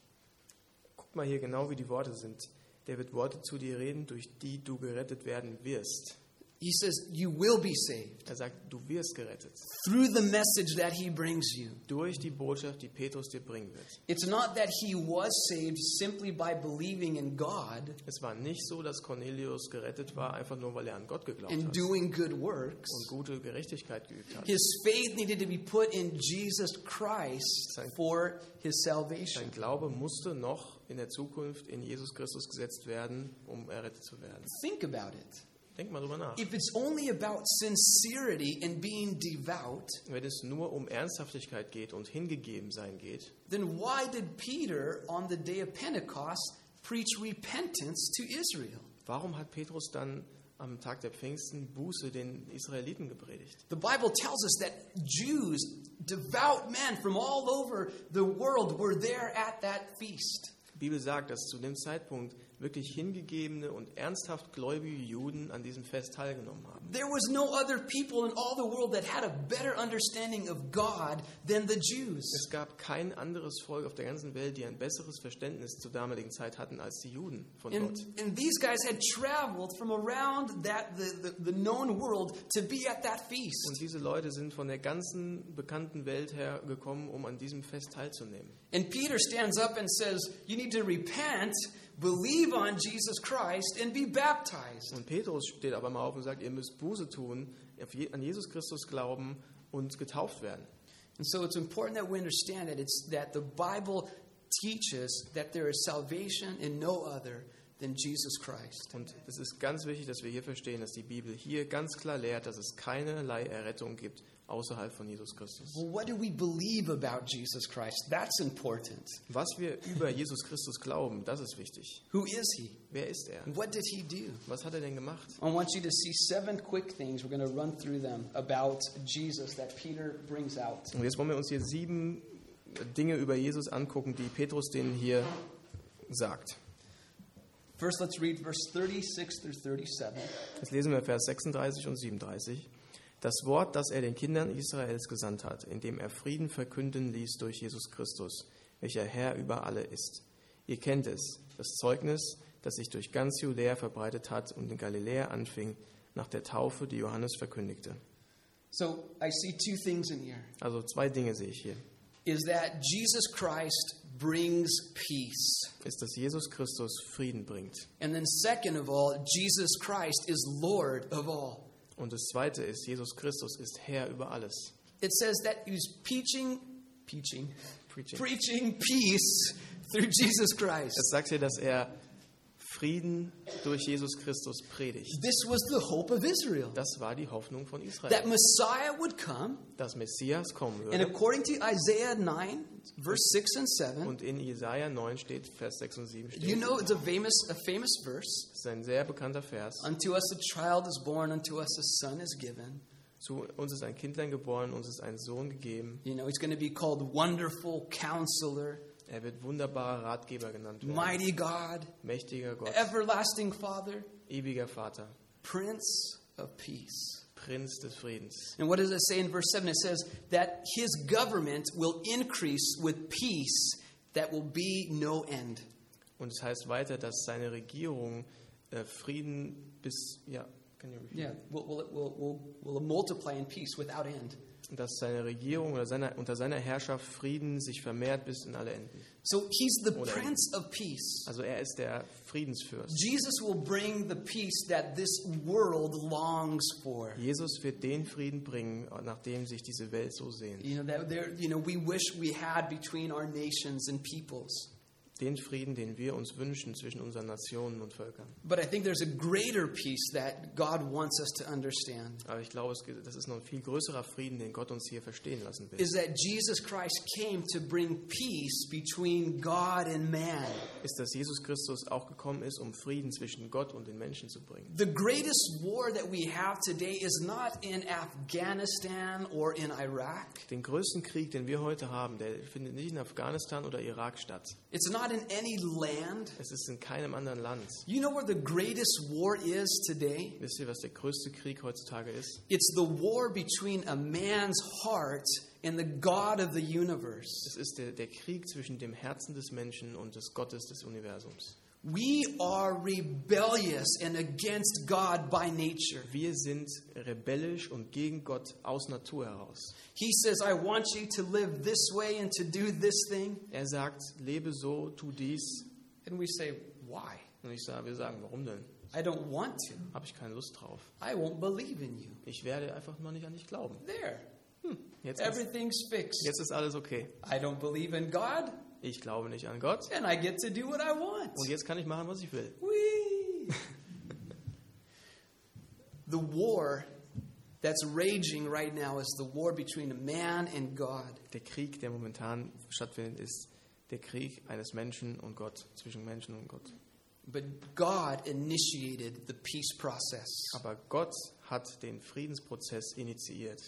Guck mal hier genau, wie die Worte sind. Der wird Worte zu dir reden, durch die du gerettet werden wirst. He says you will be saved Er sagt, du wirst gerettet. through the message that he brings you. Durch die Botschaft, die Petrus dir bringen wird. It's not that he was saved simply by believing in God Es war nicht so, dass Cornelius gerettet war, einfach nur, weil er an Gott geglaubt and hat doing good works. und gute Gerechtigkeit geübt hat. His faith needed to be put in Jesus Christ for his salvation. Sein Glaube musste noch in der Zukunft in Jesus Christus gesetzt werden, um errettet zu werden. Think about it. Denk mal drüber nach. If it's only about sincerity and being devout, Wenn es nur um Ernsthaftigkeit geht und hingegeben sein geht, then why did Peter on the day of Pentecost preach repentance to Israel? warum hat Petrus dann am Tag der Pfingsten Buße den Israeliten gepredigt? The Bible tells us that Jews, devout men from all over the world, were there at that feast. Die Bibel sagt, dass zu dem Zeitpunkt wirklich hingegebene und ernsthaft gläubige Juden an diesem Fest teilgenommen haben. There was no other people in all the world that had a better understanding of God than the Jews. Es gab kein anderes Volk auf der ganzen Welt, die ein besseres Verständnis zur damaligen Zeit hatten als die Juden von Gott. And these guys had traveled from around the known world to be at that feast. Und diese Leute sind von der ganzen bekannten Welt her gekommen, um an diesem Fest teilzunehmen. And Peter stands up and says, you need to repent, believe on Jesus Christ, and be baptized. Und Petrus steht aber mal auf und sagt, ihr müsst Buße tun, an Jesus Christus glauben und getauft werden. And so it's important that we understand that the Bible teaches that there is salvation in no other than Jesus Christ. Und es ist ganz wichtig, dass wir hier verstehen, dass die Bibel hier ganz klar lehrt, dass es keinerlei Errettung gibt außerhalb von Jesus Christus. Well, what do we believe about Jesus Christ? That's important. Was wir über Jesus Christus glauben, das ist wichtig. Who is he? Wer ist er? And what did he do? Was hat er denn gemacht? I want you to see 7 quick things. We're going to run through them about Jesus that Peter brings out. Und jetzt wollen wir uns hier 7 Dinge über Jesus angucken, die Petrus denen hier sagt. First, let's read verse 36 through 37. Jetzt lesen wir Vers 36 und 37. Das Wort, das er den Kindern Israels gesandt hat, indem er Frieden verkünden ließ durch Jesus Christus, welcher Herr über alle ist. Ihr kennt es, das Zeugnis, das sich durch ganz Judäa verbreitet hat und in Galiläa anfing, nach der Taufe, die Johannes verkündigte. So, I see 2 things in here. Also 2 Dinge sehe ich hier. Is that Jesus Christ brings peace. Ist, dass Jesus Christus Frieden bringt. And then second of all, Jesus Christ is Lord of all. Und das Zweite ist, Jesus Christus ist Herr über alles. It says that he's preaching peace through Jesus Christ. Es sagt hier, dass er Frieden durch Jesus Christus predigt. This was the hope of Israel. Das war die Hoffnung von Israel, That Messiah would come, dass Messias kommen and würde. according to Isaiah 9, verse 6 and 7, Und in Jesaja 9 steht, Vers 6 und 7 steht, you know it's a famous verse. das ist ein sehr bekannter Vers. Unto us a child is born, unto us a son is given. Zu uns ist ein Kindlein geboren, uns ist ein Sohn gegeben. You know, he's going to be called Wonderful Counselor, Er wird wunderbarer Ratgeber genannt werden. Mighty God, Mächtiger Gott, Everlasting Father, ewiger Vater, Prince of Peace. Prinz des Friedens. And what does it say in verse 7? It says that his government will increase with peace that will be no end. Und es heißt weiter, dass seine Regierung Frieden bis, can you repeat? Yeah, will multiply in peace without end. Dass seine Regierung oder unter seiner Herrschaft Frieden sich vermehrt bis in alle Enden. So he's the Oder Prince of Peace. Also er ist der Friedensfürst. Jesus will bring the peace that this world longs for. Jesus wird den Frieden bringen, nach dem sich diese Welt so sehnt. You know, we wish we had between our nations and peoples. Den Frieden, den wir uns wünschen zwischen unseren Nationen und Völkern. But I think there's a greater peace that God wants us to understand. Aber ich glaube, das ist noch ein viel größerer Frieden, den Gott uns hier verstehen lassen will. Is that Jesus Christ came to bring peace between God and man. Ist, dass Jesus Christus auch gekommen ist, um Frieden zwischen Gott und den Menschen zu bringen. The greatest war that we have today is not in Afghanistan or in Iraq. Den größten Krieg, den wir heute haben, der findet nicht in Afghanistan oder Irak statt. It's not in any land. Es ist in keinem anderen Land. You know where the greatest war is today? Wisst ihr, was der größte Krieg heutzutage ist? It's the war between a man's heart and the God of the universe. Es ist der Krieg zwischen dem Herzen des Menschen und des Gottes des Universums. We are rebellious and against God by nature. Wir sind rebellisch und gegen Gott aus Natur heraus. He says, I want you to live this way and to do this thing. Er sagt, lebe so, tu dies. And we say, why? Und wir sagen, warum denn? I don't want to. Habe ich keine Lust drauf. I won't believe in you. Ich werde einfach mal nicht an dich glauben. There. Jetzt Everything's fixed. ist alles okay. I don't believe in God, Ich glaube nicht an Gott. and I get to do what I want. Und jetzt kann ich machen, was ich will. Whee! The war that's raging right now is the war between a man and God. Der Krieg, der momentan stattfindet, ist der Krieg eines Menschen und Gott, zwischen Menschen und Gott. But God initiated the peace process. Aber Gott hat den Friedensprozess initiiert.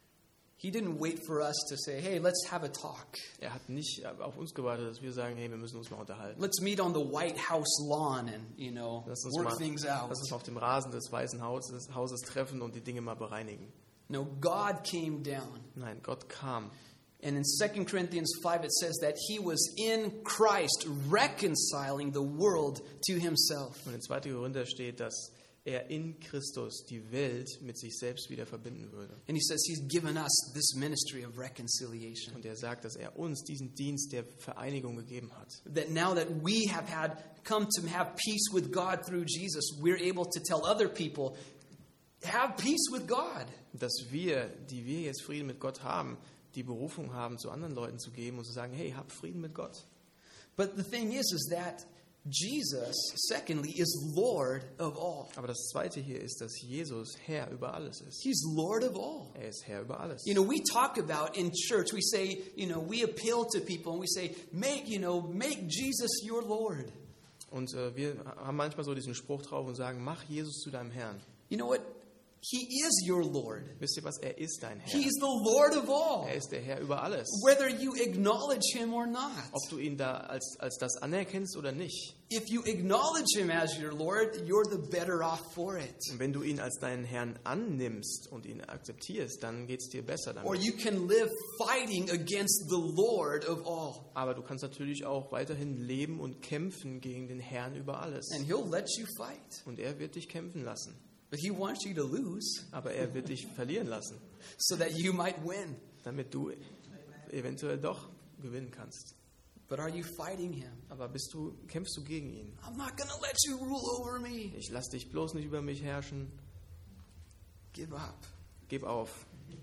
He didn't wait for us to say, hey, let's have a talk. Er hat nicht auf uns gewartet, dass wir sagen, hey, wir müssen uns mal unterhalten. Let's meet on the White House lawn and, Lass uns work things out. Lass uns auf dem Rasen des Weißen Hauses treffen und die Dinge mal bereinigen. No, God came down. Nein, Gott kam. And in 2 Corinthians 5, it says that he was in Christ reconciling the world to himself. Und in 2. Korinther steht, dass er in Christus die Welt mit sich selbst wieder verbinden würde. And he says he's given us this ministry of reconciliation. Und er sagt, dass er uns diesen Dienst der Vereinigung gegeben hat. That now that we have come to have peace with God through Jesus, we're able to tell other people, have peace with God. Dass wir, die wir jetzt Frieden mit Gott haben, die Berufung haben, zu anderen Leuten zu geben und zu sagen, hey, hab Frieden mit Gott. But the thing is that Jesus, secondly, is Lord of all. Aber das Zweite hier ist, dass Jesus Herr über alles ist. He's Lord of all. Er ist Herr über alles. You know, we talk about in church, we say, we appeal to people and we say, make Jesus your Lord. Und wir haben manchmal so diesen Spruch drauf und sagen, mach Jesus zu deinem Herrn. You know what? He is your Lord. Wisst ihr was? Er ist dein Herr. He's the Lord of all. Er ist der Herr über alles. Whether you acknowledge him or not. Ob du ihn da als das anerkennst oder nicht. If you acknowledge him as your Lord, you're the better off for it. Und wenn du ihn als deinen Herrn annimmst und ihn akzeptierst, dann geht es dir besser damit. Or you can live fighting against the Lord of all. Aber du kannst natürlich auch weiterhin leben und kämpfen gegen den Herrn über alles. And he'll let you fight. Und er wird dich kämpfen lassen. But he wants you to lose. Aber er wird dich verlieren lassen. So that you might win. Damit du eventuell doch gewinnen kannst. But are you fighting him? Aber kämpfst du gegen ihn? I'm not going to let you rule over me. Ich lass dich bloß nicht über mich herrschen. give up. Gib auf.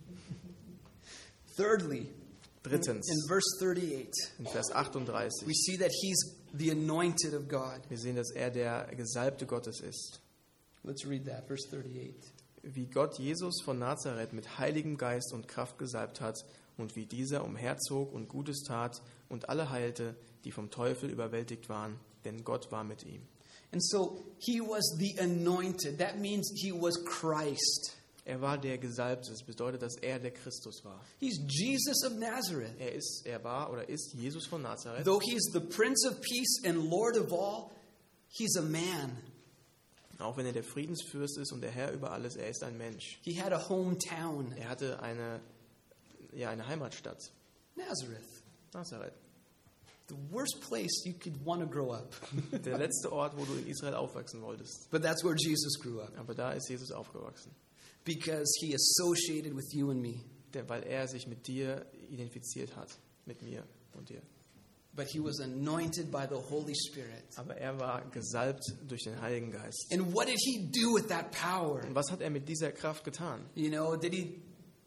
Thirdly, Drittens, in verse 38, in Vers 38, we see that he's the anointed of God. wir sehen, dass er der Gesalbte Gottes ist. Let's read that, verse 38. Wie Gott Jesus von Nazareth mit Heiligem Geist und Kraft gesalbt hat und wie dieser umherzog und Gutes tat und alle heilte, die vom Teufel überwältigt waren, denn Gott war mit ihm. And so he was the anointed. That means he was Christ. Er war der Gesalbte, das bedeutet, dass er der Christus war. He's Jesus of Nazareth. Er war oder ist Jesus von Nazareth. Though he is the Prince of Peace and Lord of all, he's a man. Auch wenn er der Friedensfürst ist und der Herr über alles, er ist ein Mensch. He had a hometown, Er hatte eine Heimatstadt, Nazareth. Nazareth. The worst place you could want to grow up. Der letzte Ort, wo du in Israel aufwachsen wolltest. But that's where Jesus grew up Aber da ist Jesus aufgewachsen. because he associated with you and me. Weil er sich mit dir identifiziert hat. Mit mir und dir. But he was anointed by the Holy Spirit. Aber er war gesalbt durch den Heiligen Geist. And what did he do with that power? Und was hat er mit dieser Kraft getan? You know, did he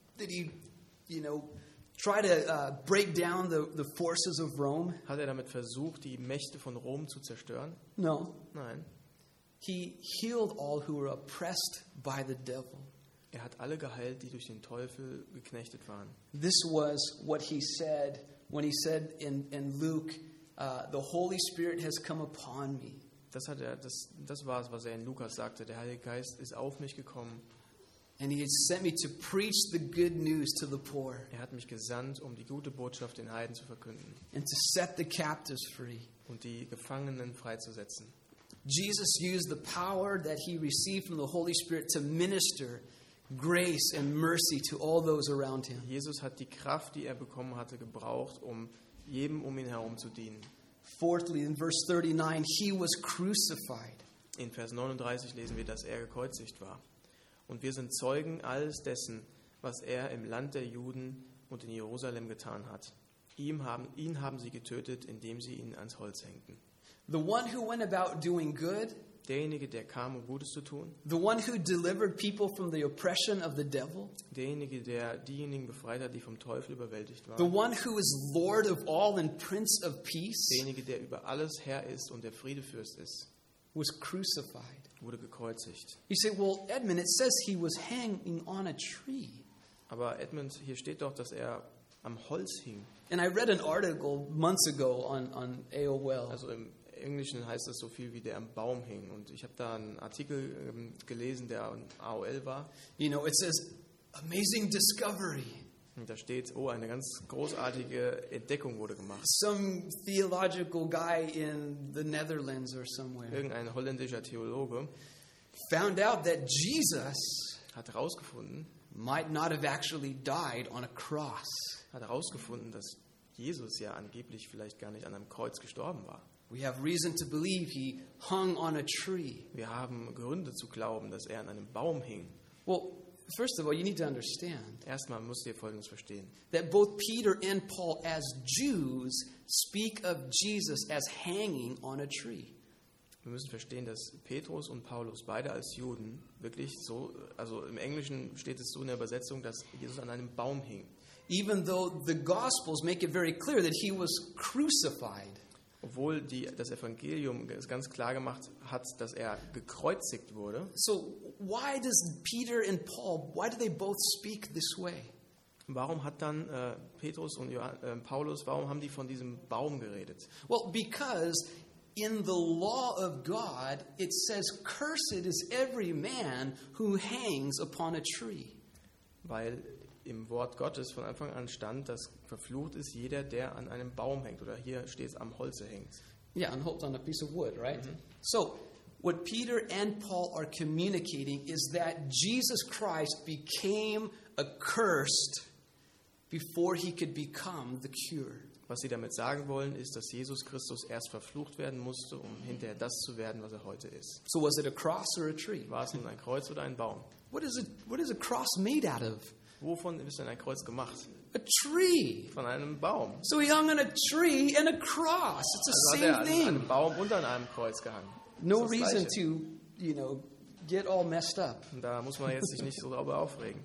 try to break down the forces of Rome? Hat er damit versucht, die Mächte von Rom zu zerstören? No. Nein. He healed all who were oppressed by the devil. Er hat alle geheilt, die durch den Teufel geknechtet waren. This was what he said when he said in Luke, the Holy Spirit has come upon me. Das war es, was er in Lukas sagte. Der Heilige Geist ist auf mich gekommen. And he has sent me to preach the good news to the poor Er hat mich gesandt, um die gute Botschaft den Heiden zu verkünden and to set the captives free. und die Gefangenen freizusetzen. Jesus used the power that he received from the Holy Spirit to minister grace and mercy to all those around him. Jesus hat die Kraft, die er bekommen hatte, gebraucht, um jedem um ihn herum zu dienen. Fourthly, in verse 39, he was crucified. In Vers 39 lesen wir, dass er gekreuzigt war. Und wir sind Zeugen alles dessen, was er im Land der Juden und in Jerusalem getan hat. Ihn haben sie getötet, indem sie ihn ans Holz hängten. The one who went about doing good, Derjenige, der kam, um Gutes zu tun. the one who delivered people from the oppression of the devil, Derjenige, der diejenigen befreit hat, die vom Teufel überwältigt the waren. one who is Lord of all and Prince of Peace, Derjenige, der über alles Herr ist und der Friedefürst ist, was crucified. wurde gekreuzigt. You say, well, Edmund, it says he was hanging on a tree. Aber Edmund, hier steht doch, dass er am Holz hing. And I read an article months ago on AOL. Also im Englischen heißt das so viel wie der am Baum hing. Und ich habe da einen Artikel gelesen, der an AOL war. You know, it says, amazing discovery. Und da steht, eine ganz großartige Entdeckung wurde gemacht. Some theological guy in the Netherlands or somewhere Irgendein holländischer Theologe found out that Jesus hat herausgefunden, might not have actually died on a cross. dass Jesus ja angeblich vielleicht gar nicht an einem Kreuz gestorben war. We have reason to believe he hung on a tree. Wir haben Gründe zu glauben, dass er an einem Baum hing. Well, first of all, you need to understand Erstmal musst du dir Folgendes verstehen. that both Peter and Paul, as Jews, speak of Jesus as hanging on a tree. Wir müssen verstehen, dass Petrus und Paulus beide als Juden wirklich so, also im Englischen steht es so in der Übersetzung, dass Jesus an einem Baum hing. Even though the Gospels make it very clear that he was crucified. Obwohl das Evangelium es ganz klar gemacht hat, dass er gekreuzigt wurde. So why does Peter and Paul, why do they both speak this way? Warum hat dann Petrus und Paulus, warum haben die von diesem Baum geredet? Well, because in the law of God, it says, cursed is every man who hangs upon a tree. Weil im Wort Gottes von Anfang an stand, dass verflucht ist jeder, der an einem Baum hängt. Oder hier steht es, am Holze hängt. Yeah, and holds on a piece of wood, right? So, what Peter and Paul are communicating is that Jesus Christ became accursed before he could become the cure. Was sie damit sagen wollen, ist, dass Jesus Christus erst verflucht werden musste, um hinterher das zu werden, was er heute ist. So was it a cross or a tree? War es nun ein Kreuz oder ein Baum? What is a cross made out of? Wovon ist denn ein Kreuz gemacht? A tree. Von einem Baum. So he hung on a tree and a cross. It's the Also hat er same an thing. einem Baum und an einem Kreuz gehangen. No Das ist das reason Gleiche. to, get all messed up. Und da muss man jetzt sich nicht so darüber aufregen.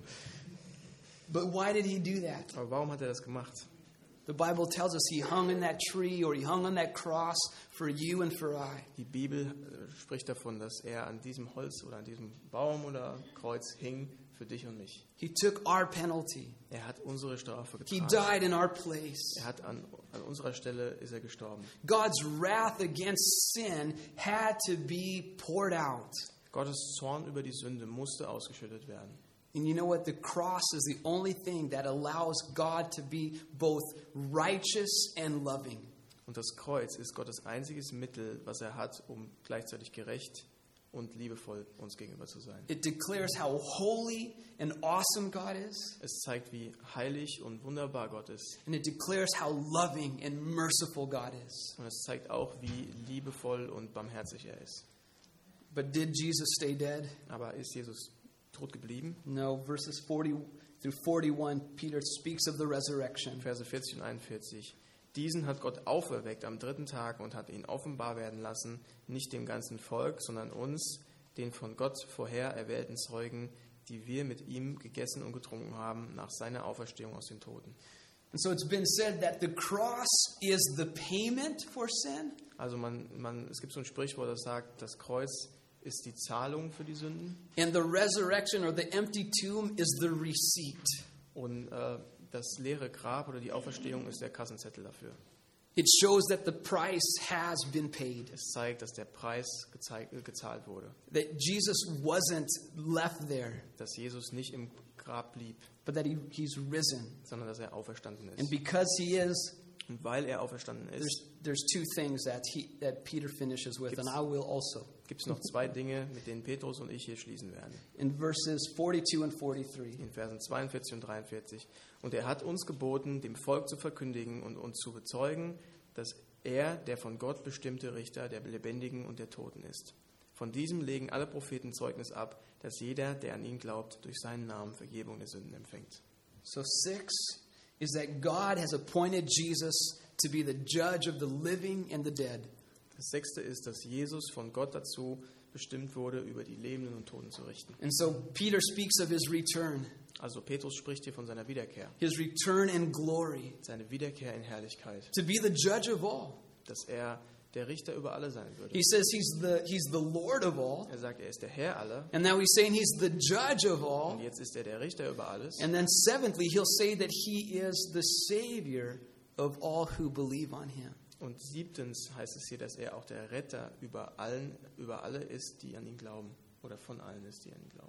But why did he do that? Aber warum hat er das gemacht? The Bible tells us he hung in that tree or he hung on that cross for you and for I. Die Bibel spricht davon, dass er an diesem Holz oder an diesem Baum oder Kreuz hing für dich und mich. He took our penalty. Er hat unsere Strafe He getragen. died in our place. Er hat an unserer Stelle ist er gestorben. God's wrath against sin had to be poured out. Gottes Zorn über die Sünde musste ausgeschüttet werden. And you know what? The cross is the only thing that allows God to be both righteous and loving. Und das Kreuz ist Gottes einziges Mittel, was er hat, um gleichzeitig gerecht und liebevoll uns gegenüber zu sein. It declares how holy and awesome God is. Es zeigt, wie heilig und wunderbar Gott ist. And it declares how loving and merciful God is. Und es zeigt auch, wie liebevoll und barmherzig er ist. But did Jesus stay dead? Aber ist Jesus tot geblieben? No, verses 40 through 41, Peter speaks of the resurrection. Verse 40 und 41. Diesen hat Gott auferweckt am 3. Tag und hat ihn offenbar werden lassen, nicht dem ganzen Volk, sondern uns, den von Gott vorher erwählten Zeugen, die wir mit ihm gegessen und getrunken haben, nach seiner Auferstehung aus den Toten. And so it's been said that the cross is the payment for sin. Also es gibt so ein Sprichwort, das sagt, das Kreuz ist die Zahlung für die Sünden And the resurrection or the empty tomb is the receipt. und das leere Grab oder die Auferstehung ist der Kassenzettel dafür. It shows that the price has been paid. Es zeigt, dass der Preis gezahlt wurde, That Jesus wasn't left there, dass Jesus nicht im Grab blieb, but that he's risen. sondern dass er auferstanden And ist. because he is, Und weil er auferstanden ist, there's two things that Peter finishes with, and I will also. gibt es noch zwei Dinge, mit denen Petrus und ich hier schließen werden. In verses 42 and 43. In Versen 42 und 43. Und er hat uns geboten, dem Volk zu verkündigen und uns zu bezeugen, dass er der von Gott bestimmte Richter der Lebendigen und der Toten ist. Von diesem legen alle Propheten Zeugnis ab, dass jeder, der an ihn glaubt, durch seinen Namen Vergebung der Sünden empfängt. So 6 is that God has appointed Jesus to be the judge of the living and the dead. Das 6. ist, dass Jesus von Gott dazu bestimmt wurde, über die Lebenden und Toten zu richten. And so Peter speaks of his return. Also Petrus spricht hier von seiner Wiederkehr. His return in glory. Seine Wiederkehr in Herrlichkeit. To be the judge of all. Dass er der Richter über alle sein würde. He says he's the Lord of all. Er sagt, er ist der Herr aller. And now he's saying he's the judge of all. Und jetzt ist er der Richter über alles. And then seventhly, he'll say that he is the Savior of all who believe on him. Und 7. heißt es hier, dass er auch der Retter über alle ist, die an ihn glauben. Oder von allen ist, die an ihn glauben.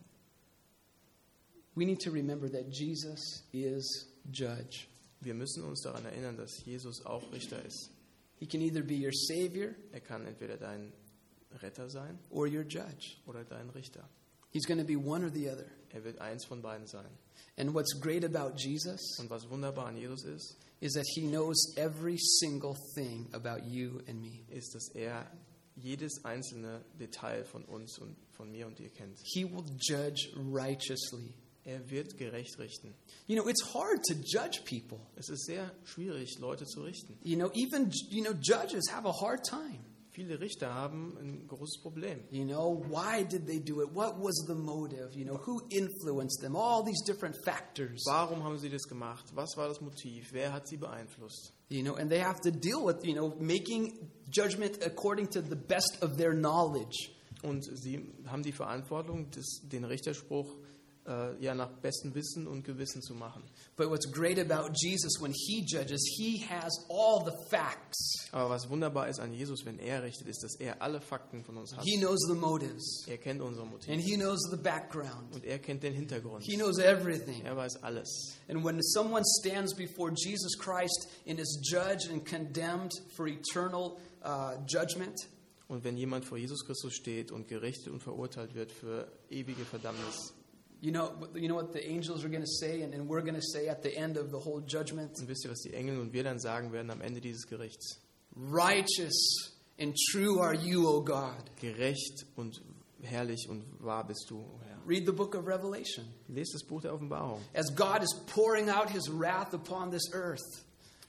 We need to remember that Jesus is judge. Wir müssen uns daran erinnern, dass Jesus auch Richter ist. He can either be your Savior Er kann entweder dein Retter sein or your judge. oder dein Richter. He's going to be one or the other. Er wird eins von beiden sein. And what's great about Jesus Und was wunderbar an Jesus is that he knows every single thing about you and me. ist, dass er jedes einzelne Detail von uns und von mir und dir kennt. He will judge righteously. Er wird gerecht richten. You know, it's hard to judge people. Es ist sehr schwierig, Leute zu richten. Even judges have a hard time. Viele Richter haben ein großes Problem. Why did they do it? What was the motive? Who influenced them? All these different factors. Warum haben sie das gemacht? Was war das Motiv? Wer hat sie beeinflusst? And they have to deal with, making judgment according to the best of their knowledge. Und sie haben die Verantwortung, den Richterspruch nach bestem Wissen und Gewissen zu machen. But what's great about Jesus when he judges, he has all the facts. Aber was wunderbar ist an Jesus, wenn er richtet, ist, dass er alle Fakten von uns hat. He knows the motives. Er kennt unsere Motive. And he knows the background. Und er kennt den Hintergrund. He knows everything. Er weiß alles. And when someone stands before Jesus Christ and is judged and condemned for eternal judgment, Und wenn jemand vor Jesus Christus steht und gerichtet und verurteilt wird für ewige Verdammnis, you know what the angels are going to say and we're going to say at the end of the whole judgment? und wisst ihr, was die Engel und wir dann sagen werden am Ende dieses Gerichts? Righteous and true are you, O God. Gerecht und herrlich und wahr bist du, o Herr. Read the book of Revelation. Lest das Buch der Offenbarung. As God is pouring out his wrath upon this earth,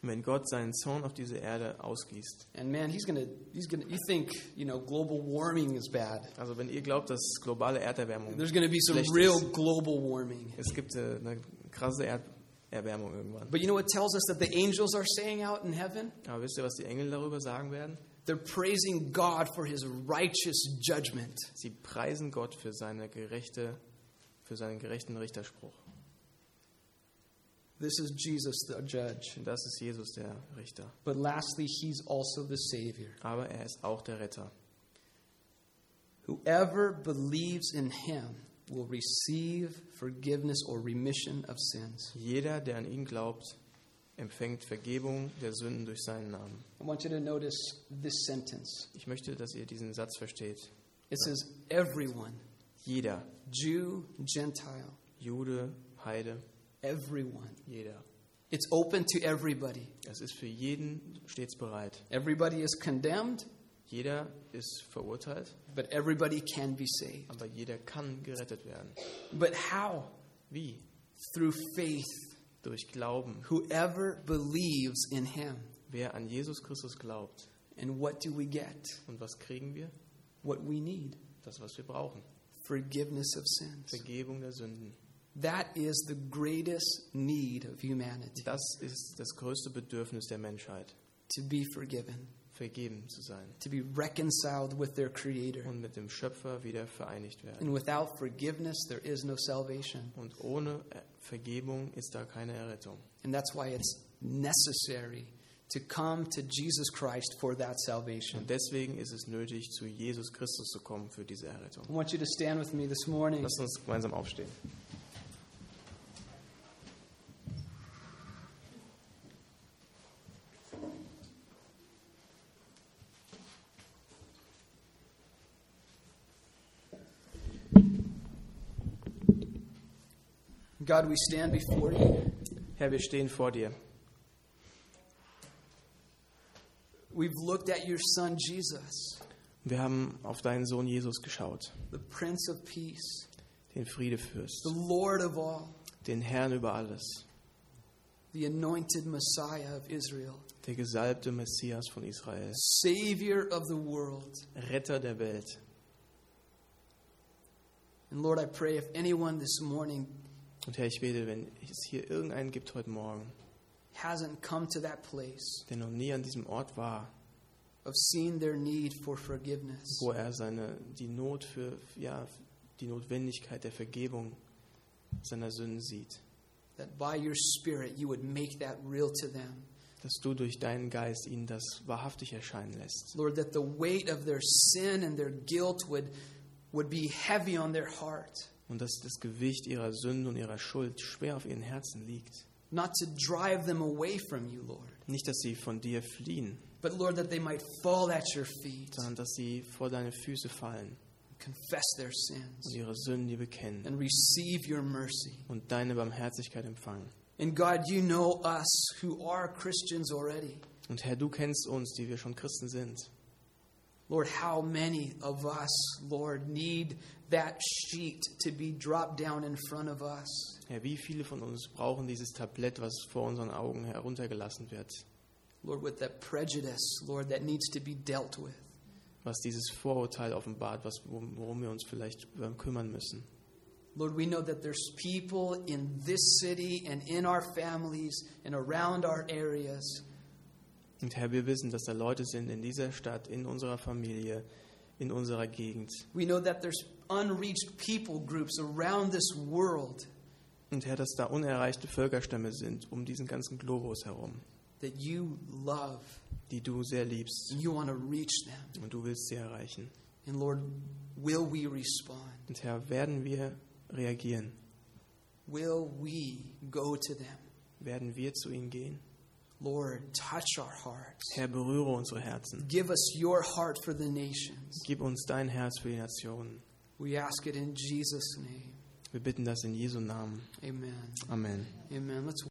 Und wenn Gott seinen Zorn auf diese Erde ausgießt, and man, he's gonna, you think, global warming is bad. also wenn ihr glaubt, dass globale Erderwärmung There's gonna be some schlecht real ist, global warming. es gibt eine krasse Erderwärmung irgendwann. But you know what tells us that the angels are saying out in heaven? Aber wisst ihr, was die Engel darüber sagen werden? They're praising God for his righteous judgment. Sie preisen Gott für seinen gerechten Richterspruch. This is Jesus, the judge. Und das ist Jesus, der Richter. But lastly, he's also the Savior. Aber er ist auch der Retter. Whoever believes in him will receive forgiveness or remission of sins. Jeder, der an ihn glaubt, empfängt Vergebung der Sünden durch seinen Namen. I want you to notice this sentence. Ich möchte, dass ihr diesen Satz versteht. It says, everyone, Jeder, Jew, Gentile, Jude, Heide, everyone. jeder. It's open to everybody. Es ist für jeden stets bereit. Everybody is condemned, Jeder ist verurteilt, but everybody can be saved. aber jeder kann gerettet werden. But how? Wie? Through faith. Durch Glauben. Whoever believes in him. Wer an Jesus Christus glaubt. And what do we get? Und was kriegen wir? What we need. Das, was wir brauchen. Forgiveness of sins. Vergebung der Sünden. That is the greatest need of humanity. Das ist das größte Bedürfnis der Menschheit. To be forgiven. Vergeben zu sein. To be reconciled with their Creator. Und mit dem Schöpfer wieder vereinigt werden. And without forgiveness, there is no salvation. Und ohne Vergebung ist da keine Errettung. And that's why it's necessary to come to Jesus Christ for that salvation. Und deswegen ist es nötig, zu Jesus Christus zu kommen für diese Errettung. I want you to stand with me this morning. Lasst uns gemeinsam aufstehen. God, we stand before you. Herr, wir stehen vor dir. We've looked at your Son, Jesus, Wir haben auf deinen Sohn Jesus geschaut, the Prince of Peace, den Friedefürst, the Lord of all, den Herrn über alles, the anointed Messiah of Israel, der gesalbte Messias von Israel, Savior of the world. Retter der Welt. And Lord, I pray if anyone this morning Und Herr, ich bete, wenn es hier irgendeinen gibt heute Morgen, hasn't come to that place der noch nie an diesem Ort war, of seeing their need for forgiveness, wo er die Notwendigkeit der Vergebung seiner Sünden sieht, that by your Spirit you would make that real to them. dass du durch deinen Geist ihnen das wahrhaftig erscheinen lässt. Lord, that the weight of their sin and their guilt would be heavy on their heart. Und dass das Gewicht ihrer Sünde und ihrer Schuld schwer auf ihren Herzen liegt. Not to drive them away from you, Lord, Nicht, dass sie von dir fliehen, but Lord, that they might fall at your feet, sondern dass sie vor deine Füße fallen confess their und sins, ihre Sünden dir bekennen and receive your mercy. und deine Barmherzigkeit empfangen. And God, you know us who are Christians already. Und Herr, du kennst uns, die wir schon Christen sind. Lord, how many of us, Lord, need that sheet to be dropped down in front of us? Herr, wie viele von uns brauchen dieses Tablett, was vor unseren Augen heruntergelassen wird, Lord, with that prejudice, Lord, that needs to be dealt with. was dieses Vorurteil offenbart, worum wir uns vielleicht kümmern müssen. Lord, we know that there's people in this city and in our families and around our areas Und Herr, wir wissen, dass da Leute sind in dieser Stadt, in unserer Familie, in unserer Gegend. We know that there's unreached people groups around this world Und Herr, dass da unerreichte Völkerstämme sind um diesen ganzen Globus herum, that you love. die du sehr liebst You want to reach them. und du willst sie erreichen. And Lord, will we respond? Und Herr, werden wir reagieren? Will we go to them? Werden wir zu ihnen gehen? Lord, touch our hearts. Herr, berühre unsere Herzen. Give us your heart for the nations. Gib uns dein Herz für die Nationen. We ask it in Jesus' name. Wir bitten das in Jesu Namen. Amen. Amen. Amen. Let's